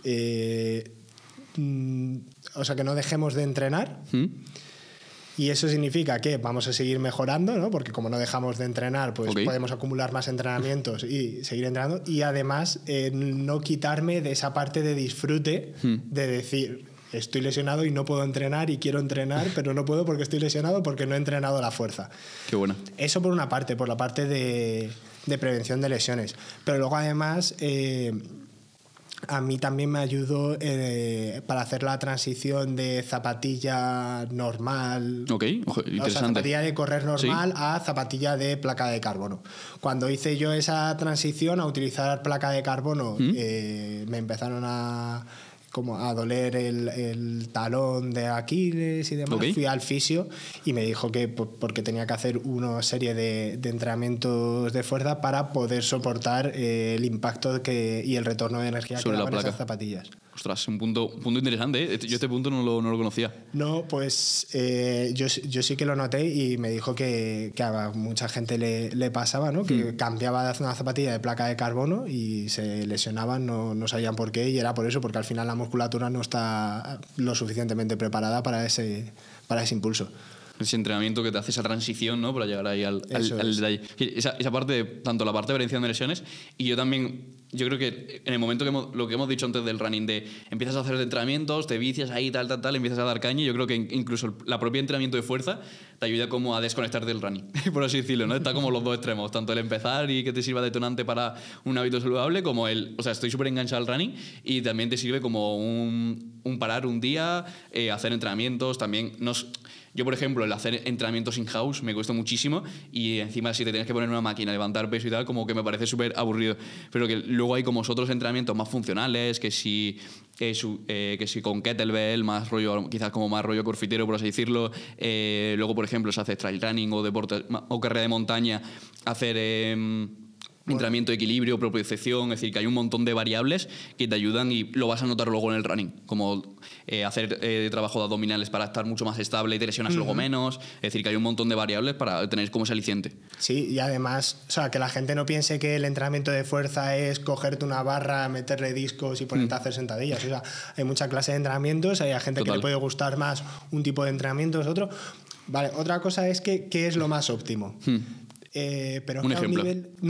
que no dejemos de entrenar y eso significa que vamos a seguir mejorando, ¿no? Porque como no dejamos de entrenar, pues podemos acumular más entrenamientos y seguir entrenando y además no quitarme de esa parte de disfrute de decir estoy lesionado y no puedo entrenar y quiero entrenar pero no puedo porque estoy lesionado porque no he entrenado la fuerza. Qué bueno. Eso por una parte, por la parte de prevención de lesiones, pero luego además a mí también me ayudó para hacer la transición de zapatilla normal. Ok, interesante. O sea, zapatilla de correr normal, sí, a zapatilla de placa de carbono. Cuando hice yo esa transición a utilizar placa de carbono, me empezaron como a doler el talón de Aquiles y demás. Ok. Fui al fisio y me dijo que porque tenía que hacer una serie de entrenamientos de fuerza para poder soportar el impacto y el retorno de energía sobre que la daban placa. esas zapatillas. Ostras, un punto interesante, ¿eh? Yo este punto no lo conocía. No, pues yo sí que lo noté y me dijo que a mucha gente le pasaba, ¿no? Que cambiaba de una zapatilla de placa de carbono y se lesionaban, no sabían por qué, y era por eso, porque al final la musculatura no está lo suficientemente preparada para ese impulso. Ese entrenamiento que te hace esa transición, ¿no? Para llegar ahí al detalle. Esa parte, tanto la parte de prevención de lesiones, y yo también, yo creo que en el momento lo que hemos dicho antes del running, de empiezas a hacer entrenamientos, te vicias ahí, tal, empiezas a dar caña, y yo creo que incluso la propia entrenamiento de fuerza te ayuda como a desconectar del running, por así decirlo, ¿no? Está como los dos extremos, tanto el empezar y que te sirva detonante para un hábito saludable, como o sea, estoy súper enganchado al running, y también te sirve como un parar un día, hacer entrenamientos, también yo, por ejemplo, el hacer entrenamientos in-house me cuesta muchísimo, y encima si te tienes que poner una máquina, levantar peso y tal, como que me parece súper aburrido. Pero que luego hay como otros entrenamientos más funcionales, que si con kettlebell, más rollo, quizás como más rollo corfitero, por así decirlo. Luego, por ejemplo, se hace trail running o deporte o carrera de montaña, hacer entrenamiento de equilibrio, propiocepción, es decir, que hay un montón de variables que te ayudan y lo vas a notar luego en el running, como hacer trabajo de abdominales para estar mucho más estable y te lesionas luego menos, es decir, que hay un montón de variables para tener como ese aliciente. Sí, y además, o sea, que la gente no piense que el entrenamiento de fuerza es cogerte una barra, meterle discos y ponerte a hacer sentadillas. O sea, hay mucha clase de entrenamientos, hay gente que le puede gustar más un tipo de entrenamientos, otro. Vale, otra cosa es que ¿qué es lo más óptimo? Pero un ejemplo.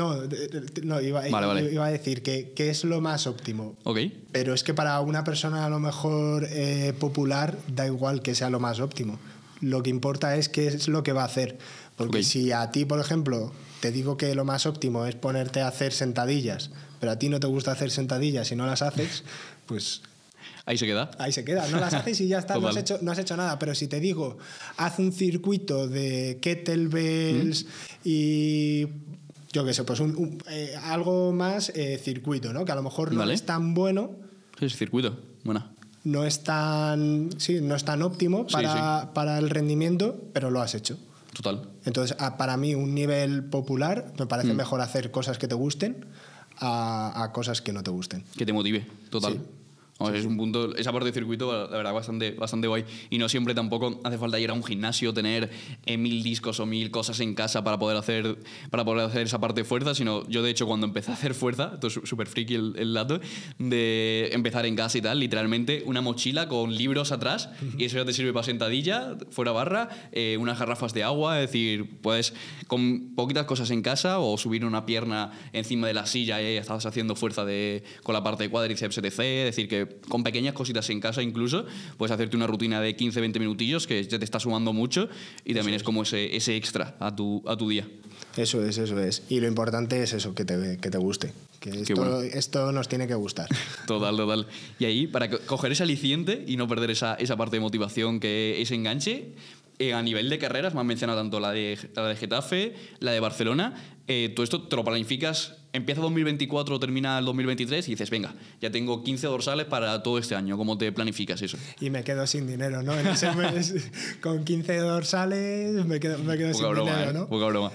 Iba a decir que es lo más óptimo. Okay. Pero es que para una persona a lo mejor popular da igual que sea lo más óptimo. Lo que importa es qué es lo que va a hacer. Porque si a ti, por ejemplo, te digo que lo más óptimo es ponerte a hacer sentadillas, pero a ti no te gusta hacer sentadillas y no las haces, pues... Ahí se queda. Ahí se queda, no las haces y ya está, no has hecho nada. Pero si te digo, haz un circuito de kettlebells y yo qué sé, pues algo más circuito, ¿no? Que a lo mejor no es tan bueno. Sí, es circuito, buena. No es tan óptimo para el rendimiento, pero lo has hecho. Total. Entonces, para mí, un nivel popular, me parece mejor hacer cosas que te gusten a cosas que no te gusten. Que te motive, total. Sí. Es un punto, esa parte de circuito, la verdad, bastante guay. Y no siempre tampoco hace falta ir a un gimnasio, tener 1000 discos o 1000 cosas en casa para poder hacer esa parte de fuerza, sino yo, de hecho, cuando empecé a hacer fuerza, esto es súper friki el dato, de empezar en casa y tal, literalmente una mochila con libros atrás, y eso ya te sirve para sentadilla, fuera barra, unas garrafas de agua, es decir, puedes con poquitas cosas en casa o subir una pierna encima de la silla y estabas haciendo fuerza con la parte de cuádriceps, etc. Es decir, que con pequeñas cositas en casa incluso puedes hacerte una rutina de 15-20 minutillos que ya te está sumando mucho, y también es como ese extra a tu día. Eso es. Y lo importante es eso, que te guste. Que esto nos tiene que gustar. Total. Y ahí, para coger ese aliciente y no perder esa parte de motivación, que ese enganche, a nivel de carreras, me han mencionado tanto la de Getafe, la de Barcelona, todo esto te lo planificas, empieza 2024, termina el 2023 y dices, venga, ya tengo 15 dorsales para todo este año. ¿Cómo te planificas eso? Y me quedo sin dinero, ¿no? En ese mes, con 15 dorsales, me quedo sin dinero, ¿no? Poca broma.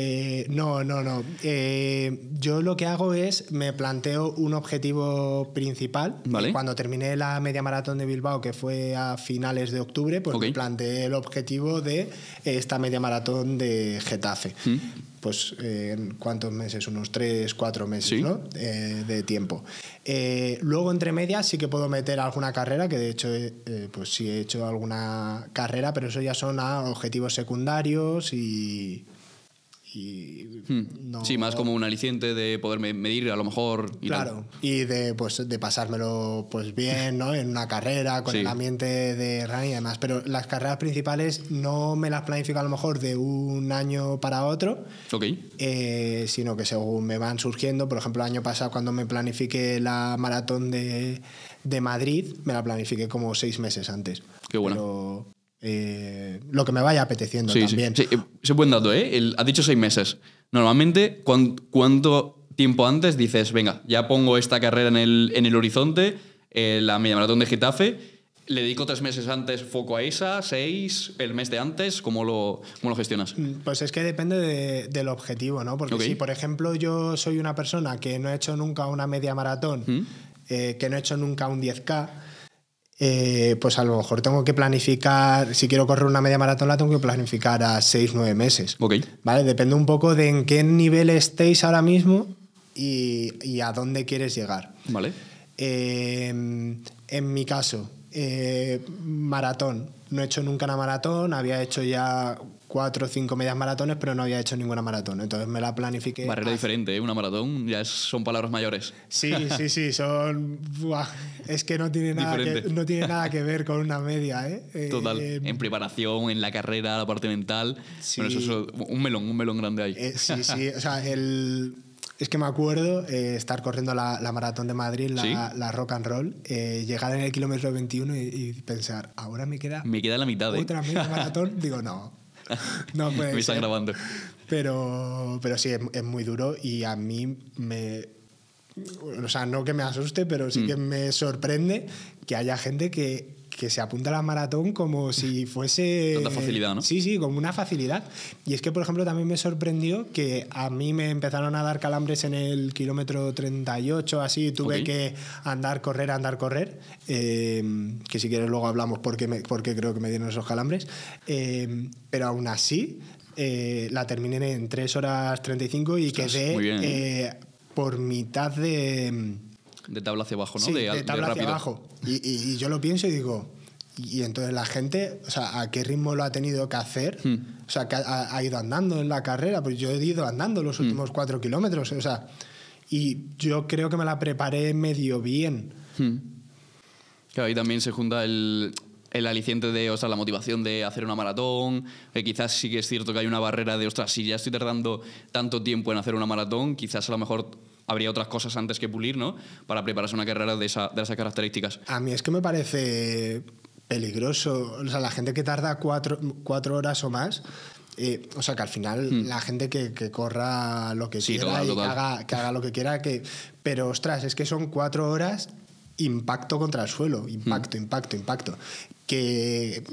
No. Yo lo que hago es, me planteo un objetivo principal. ¿Vale? Cuando terminé la media maratón de Bilbao, que fue a finales de octubre, pues me planteé el objetivo de esta media maratón de Getafe. Pues en ¿cuántos meses? Unos 3-4 meses, ¿sí? ¿No? De tiempo. Luego, entre medias, sí que puedo meter alguna carrera, que de hecho pues sí he hecho alguna carrera, pero eso ya son a objetivos secundarios y no... Sí, más como un aliciente de poder medir a lo mejor. Claro, y de pasármelo pues bien, ¿no? En una carrera, con el ambiente de running y demás. Pero las carreras principales no me las planifico a lo mejor de un año para otro, sino que según me van surgiendo. Por ejemplo, el año pasado cuando me planifiqué la maratón de Madrid, me la planifiqué como 6 meses antes. Qué bueno. Pero lo que me vaya apeteciendo también. Sí. Es un buen dato, ¿eh? Has dicho 6 meses. Normalmente, ¿cuánto tiempo antes dices, venga, ya pongo esta carrera en el horizonte, la media maratón de Getafe, le dedico 3 meses antes foco a esa, 6, el mes de antes, ¿cómo lo gestionas? Pues es que depende del objetivo, ¿no? Porque si, por ejemplo, yo soy una persona que no he hecho nunca una media maratón, que no he hecho nunca un 10K, pues a lo mejor tengo que planificar, si quiero correr una media maratón la tengo que planificar a 6-9 meses. ¿Vale? Depende un poco de en qué nivel estéis ahora mismo y a dónde quieres llegar. Vale. En mi caso, maratón. No he hecho nunca una maratón, había hecho ya 4 o 5 medias maratones, pero no había hecho ninguna maratón. Entonces me la planifiqué. Barrera diferente, ¿eh? Una maratón ya son palabras mayores. Sí, son... Buah, es que no tiene nada que ver con una media, ¿eh? Total. En preparación, en la carrera, la parte mental. Sí. Bueno, eso es un melón grande ahí. Sí. O sea, es que me acuerdo estar corriendo la maratón de Madrid, la rock and roll, llegar en el kilómetro 21 y pensar, ahora me queda la mitad, otra media maratón. Digo, no puede me están ser. grabando. Pero sí, es muy duro y a mí o sea, no que me asuste, pero sí que me sorprende que haya gente que se apunta a la maratón como si fuese... Tanta facilidad, ¿no? Sí, como una facilidad. Y es que, por ejemplo, también me sorprendió que a mí me empezaron a dar calambres en el kilómetro 38, así, tuve que andar, correr, que si quieres luego hablamos porque creo que me dieron esos calambres, pero aún así la terminé en 3 horas 35 y quedé por mitad de tabla hacia abajo, ¿no? Sí, de tabla hacia abajo. Y yo lo pienso y digo, y entonces la gente, o sea, ¿a qué ritmo lo ha tenido que hacer? O sea, que ha ido andando en la carrera, pues yo he ido andando los últimos 4 kilómetros, o sea, y yo creo que me la preparé medio bien. Claro, ahí también se junta el aliciente de, o sea, la motivación de hacer una maratón, que quizás sí que es cierto que hay una barrera de, ostras, si ya estoy tardando tanto tiempo en hacer una maratón, quizás a lo mejor habría otras cosas antes que pulir, ¿no? Para prepararse una carrera de esas características. A mí es que me parece peligroso, o sea, la gente que tarda 4 horas o más, o sea, que al final la gente que corra lo que quiera total. Y que haga lo que quiera, pero ostras, es que son 4 horas impacto contra el suelo, impacto, que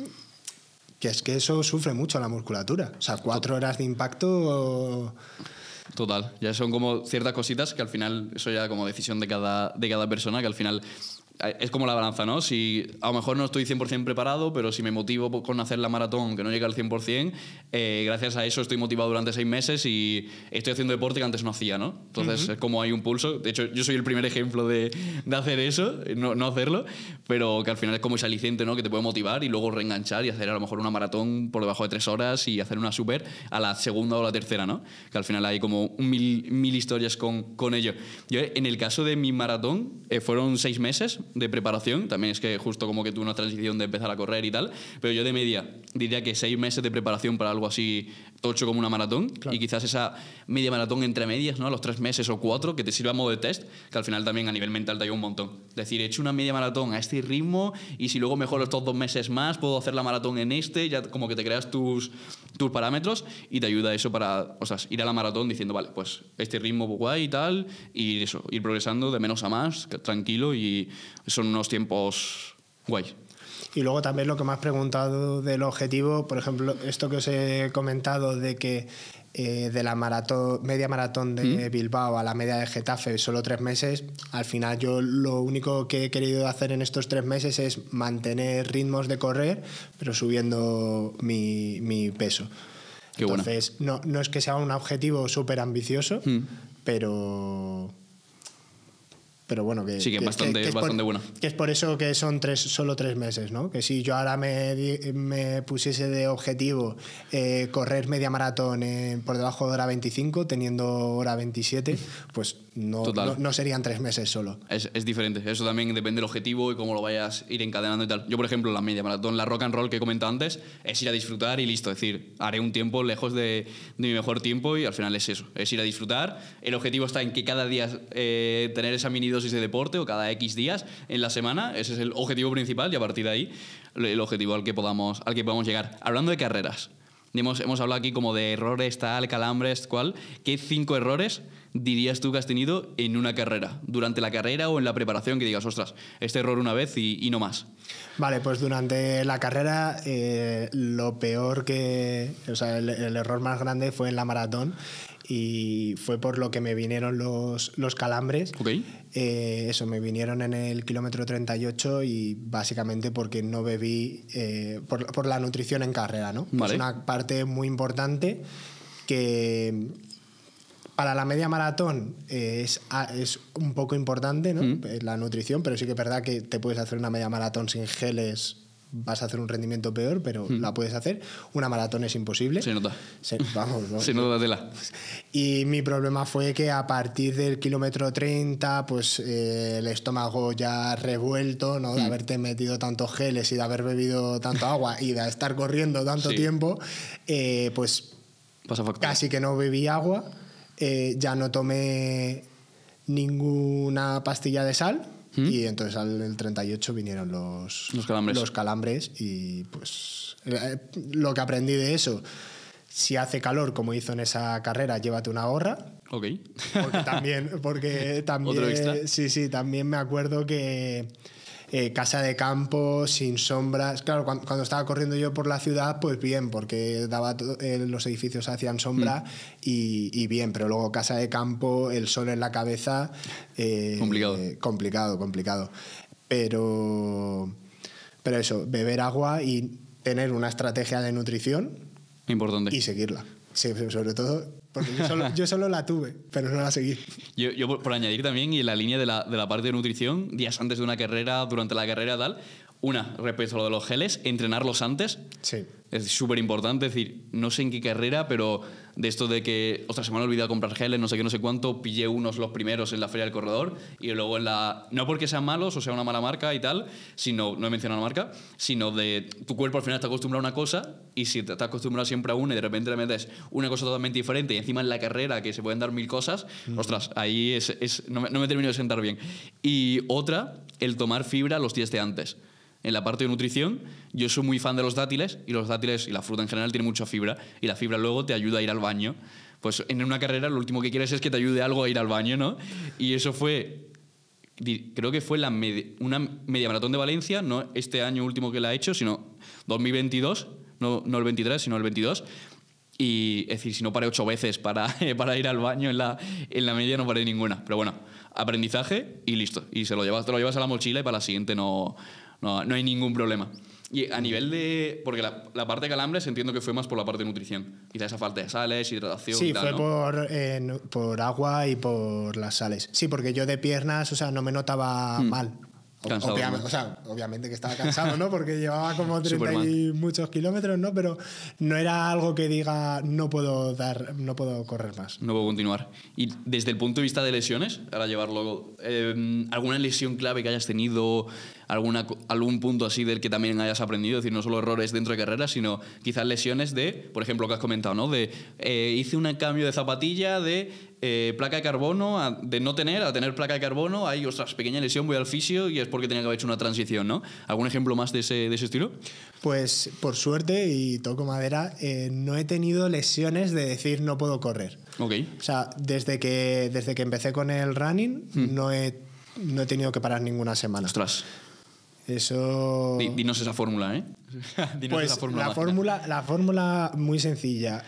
es que eso sufre mucho la musculatura, o sea, 4 horas de impacto... Total, ya son como ciertas cositas que al final, eso ya como decisión de cada persona, que al final es como la balanza, ¿no? Si a lo mejor no estoy 100% preparado, pero si me motivo con hacer la maratón, que no llega al 100%, gracias a eso estoy motivado durante 6 meses y estoy haciendo deporte que antes no hacía, ¿no? Entonces es como hay un pulso. De hecho, yo soy el primer ejemplo de hacer eso, no hacerlo, pero que al final es como ese aliciente, ¿no? Que te puede motivar y luego reenganchar y hacer a lo mejor una maratón por debajo de 3 horas y hacer una super a la segunda o la tercera, ¿no? Que al final hay como mil historias con ello. Yo, en el caso de mi maratón, fueron 6 meses de preparación, también es que justo como que tuve una transición de empezar a correr y tal, pero yo de media diría que 6 meses de preparación para algo así tocho como una maratón, claro. Y quizás esa media maratón entre medias, ¿no? A los 3 meses o 4, que te sirva a modo de test, que al final también a nivel mental te ayuda un montón. Es decir, he hecho una media maratón a este ritmo y si luego mejoro estos 2 meses más, puedo hacer la maratón en ya como que te creas tus parámetros y te ayuda eso para, o sea, ir a la maratón diciendo, vale, pues este ritmo guay y tal, y eso, ir progresando de menos a más, tranquilo, y son unos tiempos guays. Y luego también lo que me has preguntado del objetivo, por ejemplo, esto que os he comentado de que de la media maratón de Bilbao a la media de Getafe solo 3 meses, al final yo lo único que he querido hacer en estos 3 meses es mantener ritmos de correr, pero subiendo mi peso. Qué Entonces, bueno. no es que sea un objetivo súper ambicioso, pero pero bueno, que sí, que es bastante buena. Que es por eso que son solo 3 meses, ¿no? Que si yo ahora me pusiese de objetivo correr media maratón por debajo de hora 25, teniendo hora 27, pues no serían 3 meses solo. Es diferente. Eso también depende del objetivo y cómo lo vayas a ir encadenando y tal. Yo, por ejemplo, la media maratón, la rock and roll que he comentado antes, es ir a disfrutar y listo. Es decir, haré un tiempo lejos de mi mejor tiempo y al final es eso. Es ir a disfrutar. El objetivo está en que cada día tener esa mini dosis de deporte o cada X días en la semana. Ese es el objetivo principal y a partir de ahí el objetivo al que podamos llegar. Hablando de carreras, hemos hablado aquí como de errores, tal, calambres, cual. ¿Qué 5 errores dirías tú que has tenido en una carrera? Durante la carrera o en la preparación que digas, ostras, este error una vez y no más. Vale, pues durante la carrera lo peor o sea, el error más grande fue en la maratón y fue por lo que me vinieron los calambres. Okay. Eso, me vinieron en el kilómetro 38 y básicamente porque no bebí por la nutrición en carrera, ¿no? Vale. Es una parte muy importante que para la media maratón es un poco importante, ¿no? La nutrición, pero sí que es verdad que te puedes hacer una media maratón sin geles, vas a hacer un rendimiento peor, pero la puedes hacer. Una maratón es imposible. Se nota. Vamos. Se nota tela. Y mi problema fue que a partir del kilómetro 30, pues el estómago ya revuelto, ¿no? De haberte metido tantos geles y de haber bebido tanto agua y de estar corriendo tanto tiempo, pues casi que no bebí agua. Ya no tomé ninguna pastilla de sal y entonces al 38 vinieron los calambres y pues lo que aprendí de eso, si hace calor como hizo en esa carrera, llévate una gorra. Ok. Porque también ¿Otro extra? Sí, también me acuerdo que casa de campo, sin sombras. Claro, cuando estaba corriendo yo por la ciudad, pues bien, porque los edificios hacían sombra y bien, pero luego casa de campo, el sol en la cabeza. Complicado. Pero eso, beber agua y tener una estrategia de nutrición. Importante. Y seguirla. Sí, sobre todo, porque yo solo la tuve, pero no la seguí. Yo por añadir también, y en la línea de la parte de nutrición, días antes de una carrera, durante la carrera, tal, respecto a lo de los geles, entrenarlos antes. Sí. Es súper importante, es decir, no sé en qué carrera, pero de esto de que, ostras, se me han olvidado comprar geles, no sé qué, no sé cuánto, pillé los primeros en la Feria del Corredor y luego no porque sean malos o sea una mala marca y tal, sino, no he mencionado la marca, sino de tu cuerpo al final está acostumbrado a una cosa y si te estás acostumbrado siempre a una y de repente le metes una cosa totalmente diferente y encima en la carrera que se pueden dar 1000 cosas, ostras, ahí no me termino de sentar bien. Y otra, el tomar fibra los días de antes. En la parte de nutrición, yo soy muy fan de los dátiles y los dátiles y la fruta en general tiene mucha fibra y la fibra luego te ayuda a ir al baño. Pues en una carrera lo último que quieres es que te ayude algo a ir al baño, ¿no? Y eso creo que fue una media maratón de Valencia, no este año último que la he hecho, sino 2022, no el 23, sino el 22. Y es decir, si no paré 8 veces para ir al baño en la media, no paré ninguna. Pero bueno, aprendizaje y listo. Y te lo llevas a la mochila y para la siguiente no hay ningún problema. Y a nivel de... Porque la parte de calambres entiendo que fue más por la parte de nutrición. Quizá esa falta de sales, hidratación sí, y tal, fue ¿no? por agua y por las sales. Sí, porque yo de piernas, o sea, no me notaba mal. Cansado, obviamente, ¿no? O sea, obviamente que estaba cansado, ¿no? Porque llevaba como 30 y muchos kilómetros, ¿no? Pero no era algo que diga no puedo correr más. No puedo continuar. Y desde el punto de vista de lesiones, ahora llevarlo... ¿alguna lesión clave que hayas tenido? ¿Algún punto así del que también hayas aprendido? Es decir, no solo errores dentro de carreras, sino quizás lesiones de, por ejemplo, lo que has comentado, ¿no? De hice un cambio de zapatilla de placa de carbono de no tener a tener placa de carbono, hay, ostras, pequeña lesión, voy al fisio y es porque tenía que haber hecho una transición, ¿no? ¿Algún ejemplo más de ese estilo? Pues por suerte, y toco madera, no he tenido lesiones de decir no puedo correr. Ok. O sea, desde que empecé con el running no he tenido que parar ninguna semana. Ostras. Eso... Dinos esa fórmula, ¿eh? Pues la fórmula muy sencilla.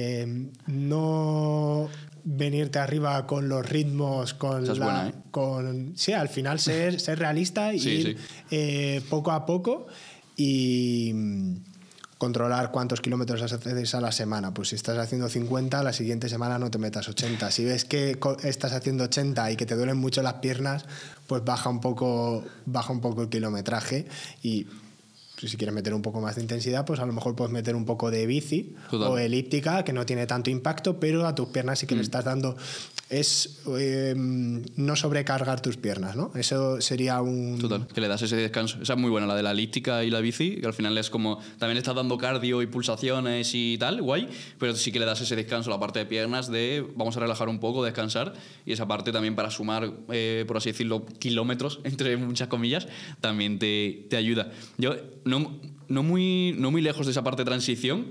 No venirte arriba con los ritmos, buena, ¿eh? Sí, al final ser realista y ir poco a poco y controlar cuántos kilómetros haces a la semana. Pues si estás haciendo 50, la siguiente semana no te metas 80. Si ves que estás haciendo 80 y que te duelen mucho las piernas, pues baja un poco el kilometraje. Y si quieres meter un poco más de intensidad, pues a lo mejor puedes meter un poco de bici. Total. O elíptica, que no tiene tanto impacto, pero a tus piernas sí que le estás dando... Es no sobrecargar tus piernas, ¿no? Eso sería un... Total, que le das ese descanso. Esa es muy buena, la de la elíptica y la bici, que al final es como... También le estás dando cardio y pulsaciones y tal, guay, pero sí que le das ese descanso a la parte de piernas de vamos a relajar un poco, descansar, y esa parte también para sumar, por así decirlo, kilómetros, entre muchas comillas, también te ayuda. Yo, no muy lejos de esa parte de transición,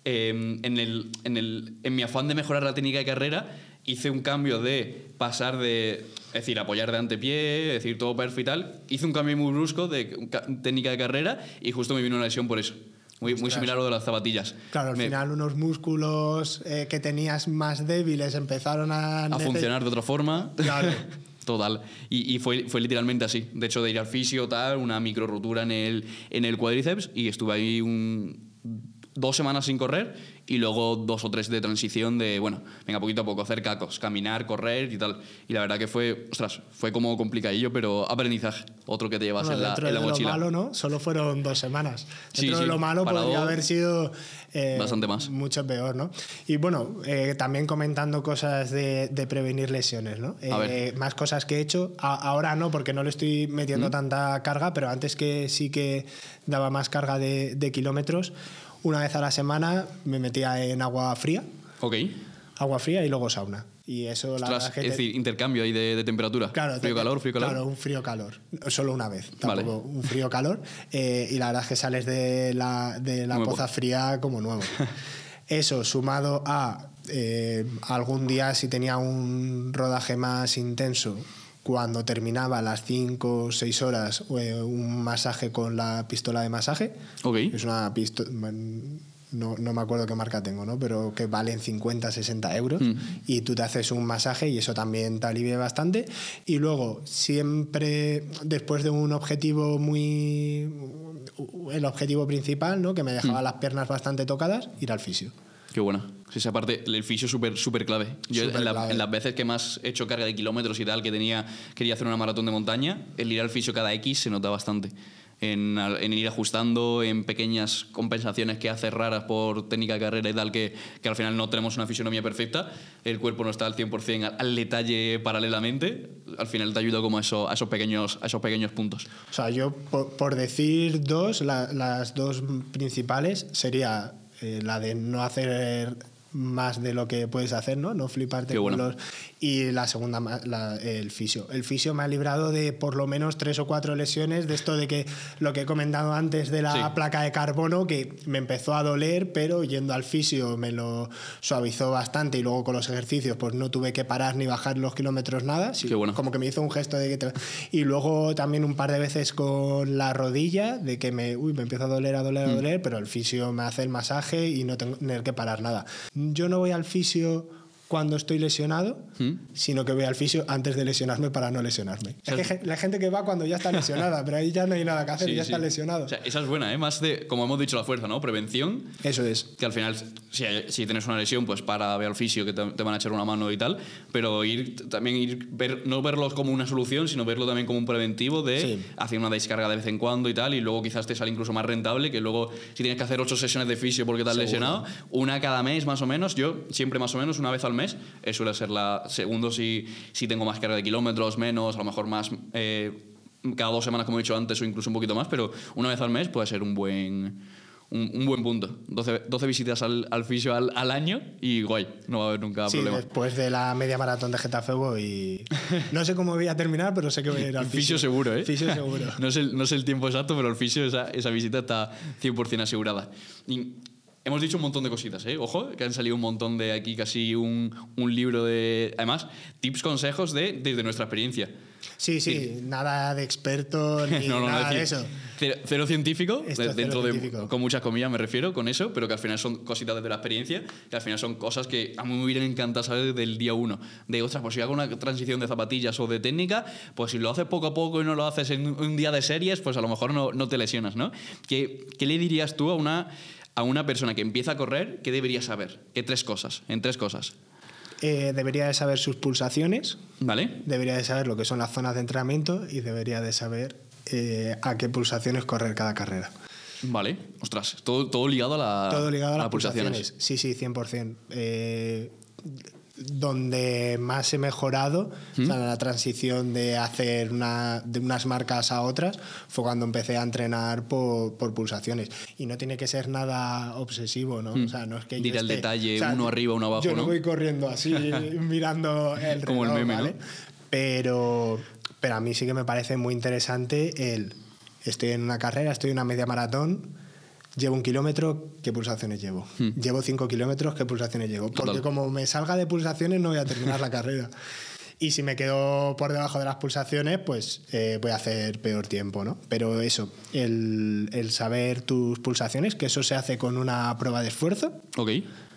en mi afán de mejorar la técnica de carrera, hice un cambio de pasar de, es decir, apoyar de antepié, es decir, todo perfecto y tal. Hice un cambio muy brusco de técnica de carrera y justo me vino una lesión por eso. Muy similar a lo de las zapatillas. Claro, al final unos músculos que tenías más débiles empezaron a funcionar de otra forma. Claro. Total. Y fue literalmente así. De hecho, de ir al fisio, tal, una micro rotura en el cuádriceps, y estuve ahí 2 semanas sin correr y luego 2 o 3 de transición de, bueno, venga, poquito a poco, hacer cacos, caminar, correr y tal. Y la verdad que fue como complicadillo, pero aprendizaje. Otro que te llevas en la mochila. Dentro de lo malo, ¿no? Solo fueron 2 semanas. Dentro de lo malo podría haber sido bastante más. Mucho peor, ¿no? Y bueno, también comentando cosas de prevenir lesiones, ¿no? Más cosas que he hecho. Ahora no, porque no le estoy metiendo tanta carga, pero antes que sí que daba más carga de kilómetros. Una vez a la semana me metía en agua fría. Ok. Agua fría y luego sauna. Y eso la verdad es decir, intercambio ahí de temperatura. Claro, frío-calor. Claro, un frío-calor. Solo una vez. Tampoco vale. Un frío-calor. Y la verdad es que sales de la poza fría como nuevo. Eso, sumado a algún día si tenía un rodaje más intenso, cuando terminaba las 5 o 6 horas, un masaje con la pistola de masaje. Okay. Es una pistola, no me acuerdo qué marca tengo, ¿no? Pero que valen 50, 60 euros. Y tú te haces un masaje y eso también te alivia bastante. Y luego, siempre después de un objetivo el objetivo principal, ¿no? Que me dejaba las piernas bastante tocadas, ir al fisio. Qué buena. Esa parte, el fisio es súper clave. Yo en las veces que más he hecho carga de kilómetros y tal, quería hacer una maratón de montaña, el ir al fisio cada X se nota bastante. En ir ajustando, en pequeñas compensaciones que hace raras por técnica de carrera y tal, que al final no tenemos una fisionomía perfecta, el cuerpo no está al 100% al detalle paralelamente, al final te ayuda como a esos pequeños puntos. O sea, yo por decir las 2 principales sería la de no hacer más de lo que puedes hacer, no fliparte con los... Y la segunda, el fisio. El fisio me ha librado de por lo menos 3 o 4 lesiones, de esto de que lo que he comentado antes de la placa de carbono, que me empezó a doler, pero yendo al fisio me lo suavizó bastante, y luego con los ejercicios pues no tuve que parar ni bajar los kilómetros, nada. Sí, como que me hizo un gesto de que... Y luego también un par de veces con la rodilla, de que me empieza a doler, pero el fisio me hace el masaje y no tengo que parar nada. Yo no voy al fisio cuando estoy lesionado, sino que voy al fisio antes de lesionarme para no lesionarme. Es que la gente que va cuando ya está lesionada, pero ahí ya no hay nada que hacer, ya está lesionado. O sea, esa es buena, más de, como hemos dicho, la fuerza, ¿no? Prevención. Eso es. Que al final, si tienes una lesión, pues ver al fisio, que te van a echar una mano y tal, pero no verlos como una solución, sino verlo también como un preventivo de hacer una descarga de vez en cuando y tal, y luego quizás te sale incluso más rentable que luego, si tienes que hacer 8 sesiones de fisio porque te has lesionado, una cada mes más o menos, yo siempre más o menos una vez al mes, suele ser la segundo si tengo más carga de kilómetros, menos, a lo mejor más cada 2 semanas como he dicho antes, o incluso un poquito más, pero una vez al mes puede ser un buen punto. 12 visitas al fisio al año y guay, no va a haber nunca problema. Después de la media maratón de Getafe voy, no sé cómo voy a terminar, pero sé que voy a ir al fisio. Fisio seguro, ¿eh? Fisio seguro. No sé el tiempo exacto, pero el fisio, esa visita está 100% asegurada. Y hemos dicho un montón de cositas, ¿eh? Ojo, que han salido un montón de aquí, casi un libro de... Además, tips, consejos desde nuestra experiencia. Sí, nada de experto ni nada de eso. Cero científico, dentro científico. Con muchas comillas me refiero con eso, pero que al final son cositas desde la experiencia, que al final son cosas que a mí me hubieran encantado saber del día 1. De, ostras, pues si hago una transición de zapatillas o de técnica, pues si lo haces poco a poco y no lo haces en un día de series, pues a lo mejor no te lesionas, ¿no? ¿Qué le dirías tú a a una persona que empieza a correr, ¿qué debería saber? ¿Qué tres cosas? En tres cosas. Debería de saber sus pulsaciones. ¿Vale? Debería de saber lo que son las zonas de entrenamiento y debería de saber a qué pulsaciones correr cada carrera. Vale. Ostras, todo ligado a Todo ligado a las pulsaciones. Sí, 100%. Donde más he mejorado, o sea, la transición de hacer de unas marcas a otras, fue cuando empecé a entrenar por pulsaciones. Y no tiene que ser nada obsesivo, ¿no? O sea, no es que Ir al detalle, o sea, uno arriba, uno abajo, yo no ¿no? voy corriendo así, mirando el reloj, Como el meme, ¿vale? ¿no? Pero a mí sí que me parece muy interesante estoy en una carrera, estoy en una media maratón. Llevo 1 kilómetro, ¿qué pulsaciones llevo? Llevo 5 kilómetros, ¿qué pulsaciones llevo? Porque Total. como me salga de pulsaciones no voy a terminar la carrera. Y si me quedo por debajo de las pulsaciones, pues voy a hacer peor tiempo, ¿no? Pero eso, el saber tus pulsaciones, que eso se hace con una prueba de esfuerzo. Ok.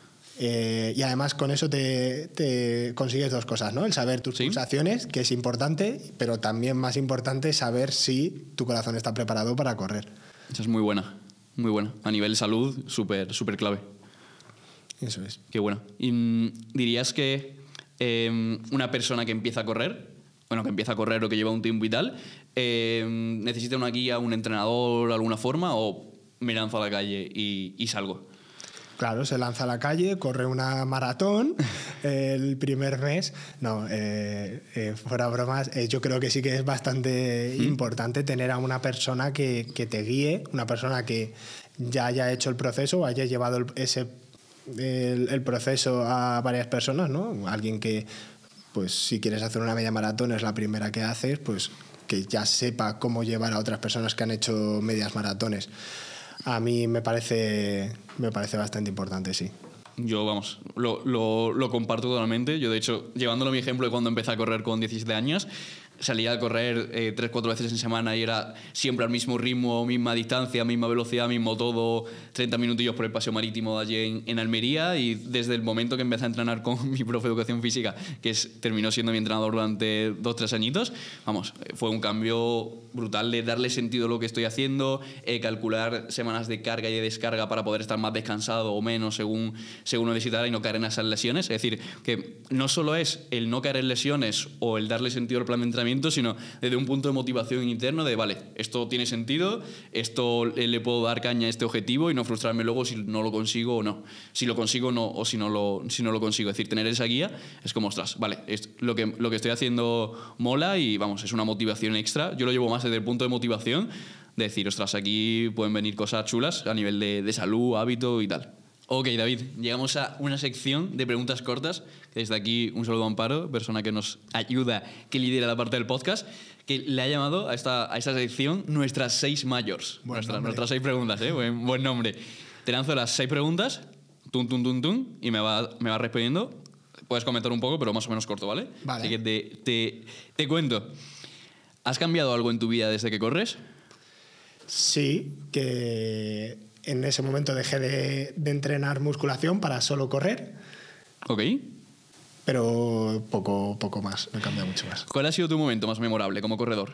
Y además con eso te consigues dos cosas, ¿no? El saber tus pulsaciones, que es importante, pero también más importante saber si tu corazón está preparado para correr. Esa es muy buena. Muy buena. A nivel salud, súper clave. Eso es. Qué bueno. Y dirías que una persona que empieza a correr, bueno, que empieza a correr o que lleva un tiempo y tal, necesita una guía, un entrenador, alguna forma, o me lanzo a la calle y salgo. Claro, se lanza a la calle, corre una maratón el primer mes. No, fuera bromas, yo creo que sí que es bastante importante tener a una persona que te guíe, una persona que ya haya hecho el proceso o haya llevado el proceso a varias personas, ¿no? Alguien que, pues si quieres hacer una media maratón, es la primera que haces, pues que ya sepa cómo llevar a otras personas que han hecho medias maratones. A mí me parece bastante importante, sí. Yo, vamos, lo comparto totalmente. Yo, de hecho, llevándolo a mi ejemplo de cuando empecé a correr con 17 años, salía a correr 3-4 veces en semana y era siempre al mismo ritmo, misma distancia, misma velocidad, mismo todo, 30 minutillos por el paseo marítimo de allí en Almería, y desde el momento que empecé a entrenar con mi profe de educación física, que terminó siendo mi entrenador durante 2-3 añitos, vamos, fue un cambio brutal de darle sentido a lo que estoy haciendo, calcular semanas de carga y de descarga para poder estar más descansado o menos según necesitara y no caer en esas lesiones. Es decir, que no solo es el no caer en lesiones o el darle sentido al plan de entrenamiento, sino desde un punto de motivación interno de, vale, esto tiene sentido, esto le puedo dar caña a este objetivo y no frustrarme luego si no lo consigo o no. Si lo consigo no, o si no lo consigo. Es decir, tener esa guía es como, ostras, vale, lo que estoy haciendo mola y, vamos, es una motivación extra. Yo lo llevo más desde el punto de motivación, de decir, ostras, aquí pueden venir cosas chulas a nivel de salud, hábito y tal. Ok, David, llegamos a una sección de preguntas cortas. Desde aquí, un saludo a Amparo, persona que nos ayuda, que lidera la parte del podcast, que le ha llamado a esta sección nuestras 6 mayors. Nuestras 6 preguntas, ¿eh? Buen nombre. Te lanzo las 6 preguntas, y me vas respondiendo. Puedes comentar un poco, pero más o menos corto, ¿vale? Vale. Así que te cuento. ¿Has cambiado algo en tu vida desde que corres? Sí, que en ese momento dejé de entrenar musculación para solo correr. Ok. Pero poco más, no cambia mucho más. ¿Cuál ha sido tu momento más memorable como corredor?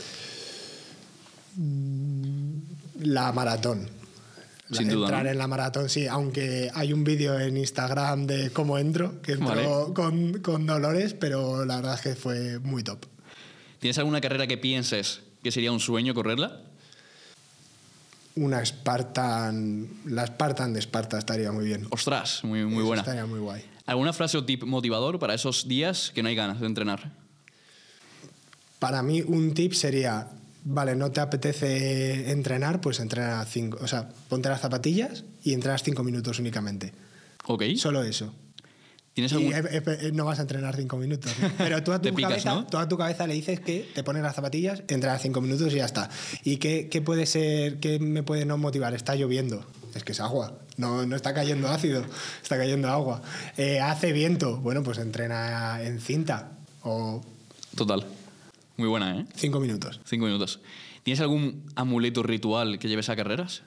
La maratón. Sin duda, entrar ¿no? En la maratón, sí, aunque hay un vídeo en Instagram de cómo entro, que entro con dolores, pero la verdad es que fue muy top. ¿Tienes alguna carrera que pienses que sería un sueño correrla? La Spartan de Esparta estaría muy bien. Ostras, muy Eso buena. Estaría muy guay. ¿Alguna frase o tip motivador para esos días que no hay ganas de entrenar? Para mí un tip sería, vale, no te apetece entrenar, pues entrena 5, o sea, ponte las zapatillas y entrenas 5 minutos únicamente. Ok. Solo eso. ¿Tienes Y algún...? no vas a entrenar 5 minutos, ¿no? Pero tú a Te picas, cabeza, ¿no? tú a tu cabeza le dices que te pones las zapatillas, entrenas 5 minutos y ya está. ¿Y qué puede ser, qué me puede no motivar? Está lloviendo. Es que es agua. No está cayendo ácido, está cayendo agua. Hace viento. Bueno, pues entrena en cinta. O Total. Muy buena, ¿eh? 5 minutos. 5 minutos. ¿Tienes algún amuleto ritual que lleves a carreras?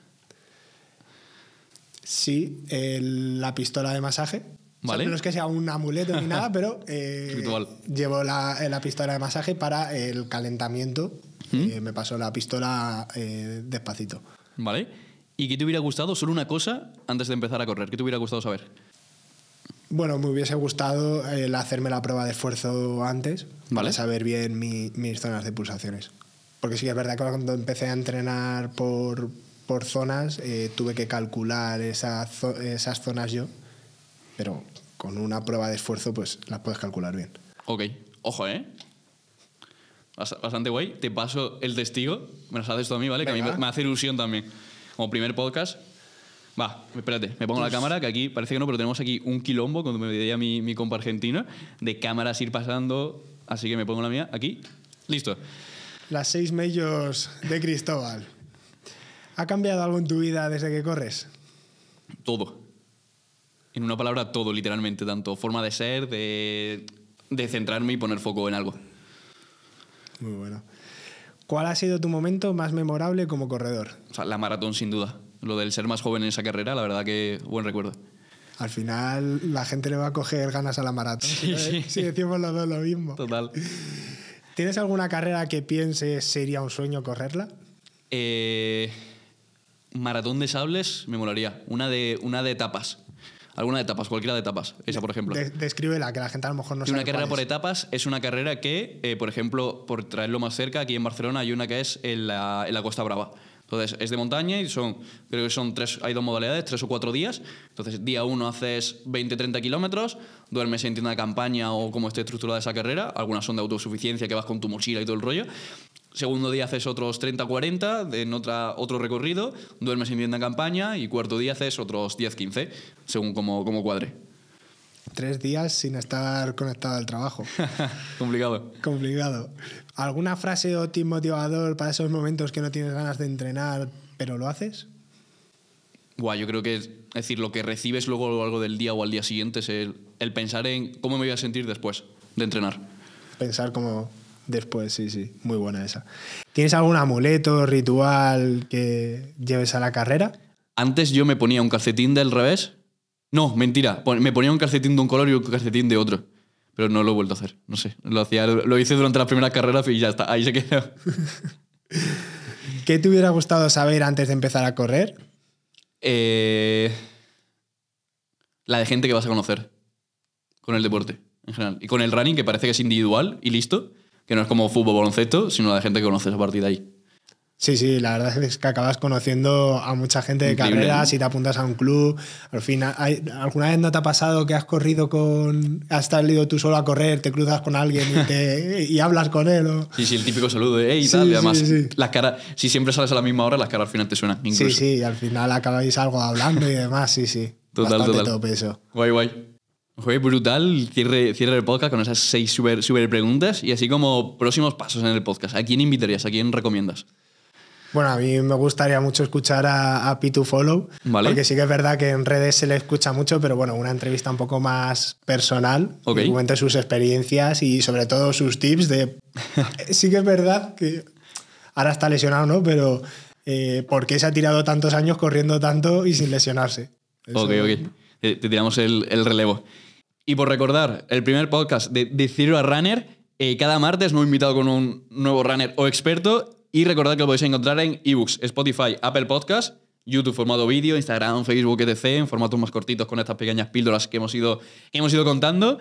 Sí, la pistola de masaje. Vale. O sea, no es que sea un amuleto ni nada, pero Ritual. llevo la pistola de masaje para el calentamiento. Me paso la pistola despacito. ¿Vale? ¿Y qué te hubiera gustado? Solo una cosa antes de empezar a correr. ¿Qué te hubiera gustado saber? Bueno, me hubiese gustado el hacerme la prueba de esfuerzo antes, Vale. para saber bien mis zonas de pulsaciones. Porque sí que es verdad que cuando empecé a entrenar por zonas, tuve que calcular esas zonas yo, pero con una prueba de esfuerzo pues las puedes calcular bien. Ok. Ojo, ¿eh? Bastante guay. Te paso el testigo. Me lo haces tú a mí, ¿vale? Venga. Que a mí me hace ilusión también. Como primer podcast. Va, espérate, me pongo la cámara, que aquí parece que no, pero tenemos aquí un quilombo, como me diría mi compa argentino, de cámaras ir pasando. Así que me pongo la mía aquí. Listo. Las 6 majors de Cristóbal. ¿Ha cambiado algo en tu vida desde que corres? Todo. En una palabra, todo, literalmente. Tanto forma de ser, de centrarme y poner foco en algo. Muy bueno. ¿Cuál ha sido tu momento más memorable como corredor? O sea, la maratón, sin duda. Lo del ser más joven en esa carrera, la verdad que buen recuerdo. Al final la gente le va a coger ganas a la maratón. Sí, sí. Si decimos los dos lo mismo. Total. ¿Tienes alguna carrera que pienses sería un sueño correrla? Maratón de sables me molaría. Una de etapas. Alguna de etapas, cualquiera de etapas. Esa, por ejemplo. Descríbela, que la gente a lo mejor no sabe. Una carrera cuál por es. etapas es una carrera que, por ejemplo, por traerlo más cerca, aquí en Barcelona hay una que es en la Costa Brava. Entonces, es de montaña y creo que son hay 2 modalidades, 3 o 4 días. Entonces, día 1 haces 20-30 kilómetros, duermes en tienda de campaña o como esté estructurada esa carrera. Algunas son de autosuficiencia, que vas con tu mochila y todo el rollo. Segundo día haces otros 30-40 en otro recorrido, duermes en tienda de campaña y cuarto día haces otros 10-15, según como cuadre. 3 días sin estar conectado al trabajo. Complicado. Complicado. ¿Alguna frase o tip motivador para esos momentos que no tienes ganas de entrenar, pero lo haces? Buah, yo creo que es decir, lo que recibes luego algo del día o al día siguiente es el pensar en cómo me voy a sentir después de entrenar. Pensar como después, sí. Muy buena esa. ¿Tienes algún amuleto, ritual que lleves a la carrera? Antes yo me ponía un calcetín del revés. No, mentira. Me ponía un calcetín de un color y un calcetín de otro. Pero no lo he vuelto a hacer. No sé. Lo hice durante las primeras carreras y ya está. Ahí se quedó. ¿Qué te hubiera gustado saber antes de empezar a correr? La de gente que vas a conocer con el deporte en general. Y con el running, que parece que es individual y listo. Que no es como fútbol o baloncesto, sino la de gente que conoces a partir de ahí. Sí, la verdad es que acabas conociendo a mucha gente de Increíble, carreras, ¿no? si te apuntas a un club. Al final, ¿alguna vez no te ha pasado que has salido tú solo a correr, te cruzas con alguien y hablas con él? ¿O? Sí, el típico saludo de hey y Sí, tal. Y además, sí. las caras, si siempre sales a la misma hora, las caras al final te suenan. Incluso. Sí, al final acabáis algo hablando y demás, sí. Total. Bastante top eso. Guay. Fue brutal. Cierre el podcast con esas 6 super preguntas. Y así como próximos pasos en el podcast. ¿A quién invitarías? ¿A quién recomiendas? Bueno, a mí me gustaría mucho escuchar a P2Follow, Vale. porque sí que es verdad que en redes se le escucha mucho, pero bueno, una entrevista un poco más personal, Ok. que cuente sus experiencias y sobre todo sus tips de... Sí que es verdad que ahora está lesionado, ¿no? Pero ¿por qué se ha tirado tantos años corriendo tanto y sin lesionarse? Eso- Ok. Te tiramos el relevo. Y por recordar, el primer podcast de Zero a Runner, cada martes nuevo invitado con un nuevo runner o experto. Y recordad que lo podéis encontrar en ebooks, Spotify, Apple Podcast, YouTube formato vídeo, Instagram, Facebook, etc. En formatos más cortitos con estas pequeñas píldoras que hemos ido contando.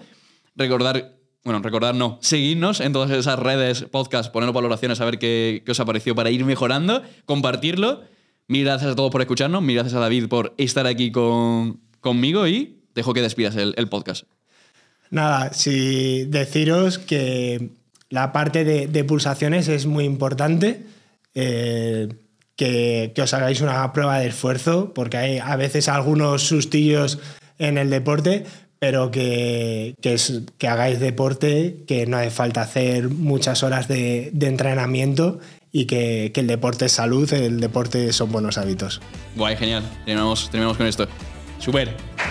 Seguidnos en todas esas redes, podcast, ponernos valoraciones, a ver qué os ha parecido para ir mejorando, compartirlo. Mil gracias a todos por escucharnos, mil gracias a David por estar aquí conmigo y dejo que despidas el podcast. Nada, sí, deciros que la parte de pulsaciones es muy importante, que os hagáis una prueba de esfuerzo, porque hay a veces algunos sustillos en el deporte, pero que hagáis deporte, que no hace falta hacer muchas horas de entrenamiento y que el deporte es salud, el deporte son buenos hábitos. Guay, genial. Terminamos con esto. Super.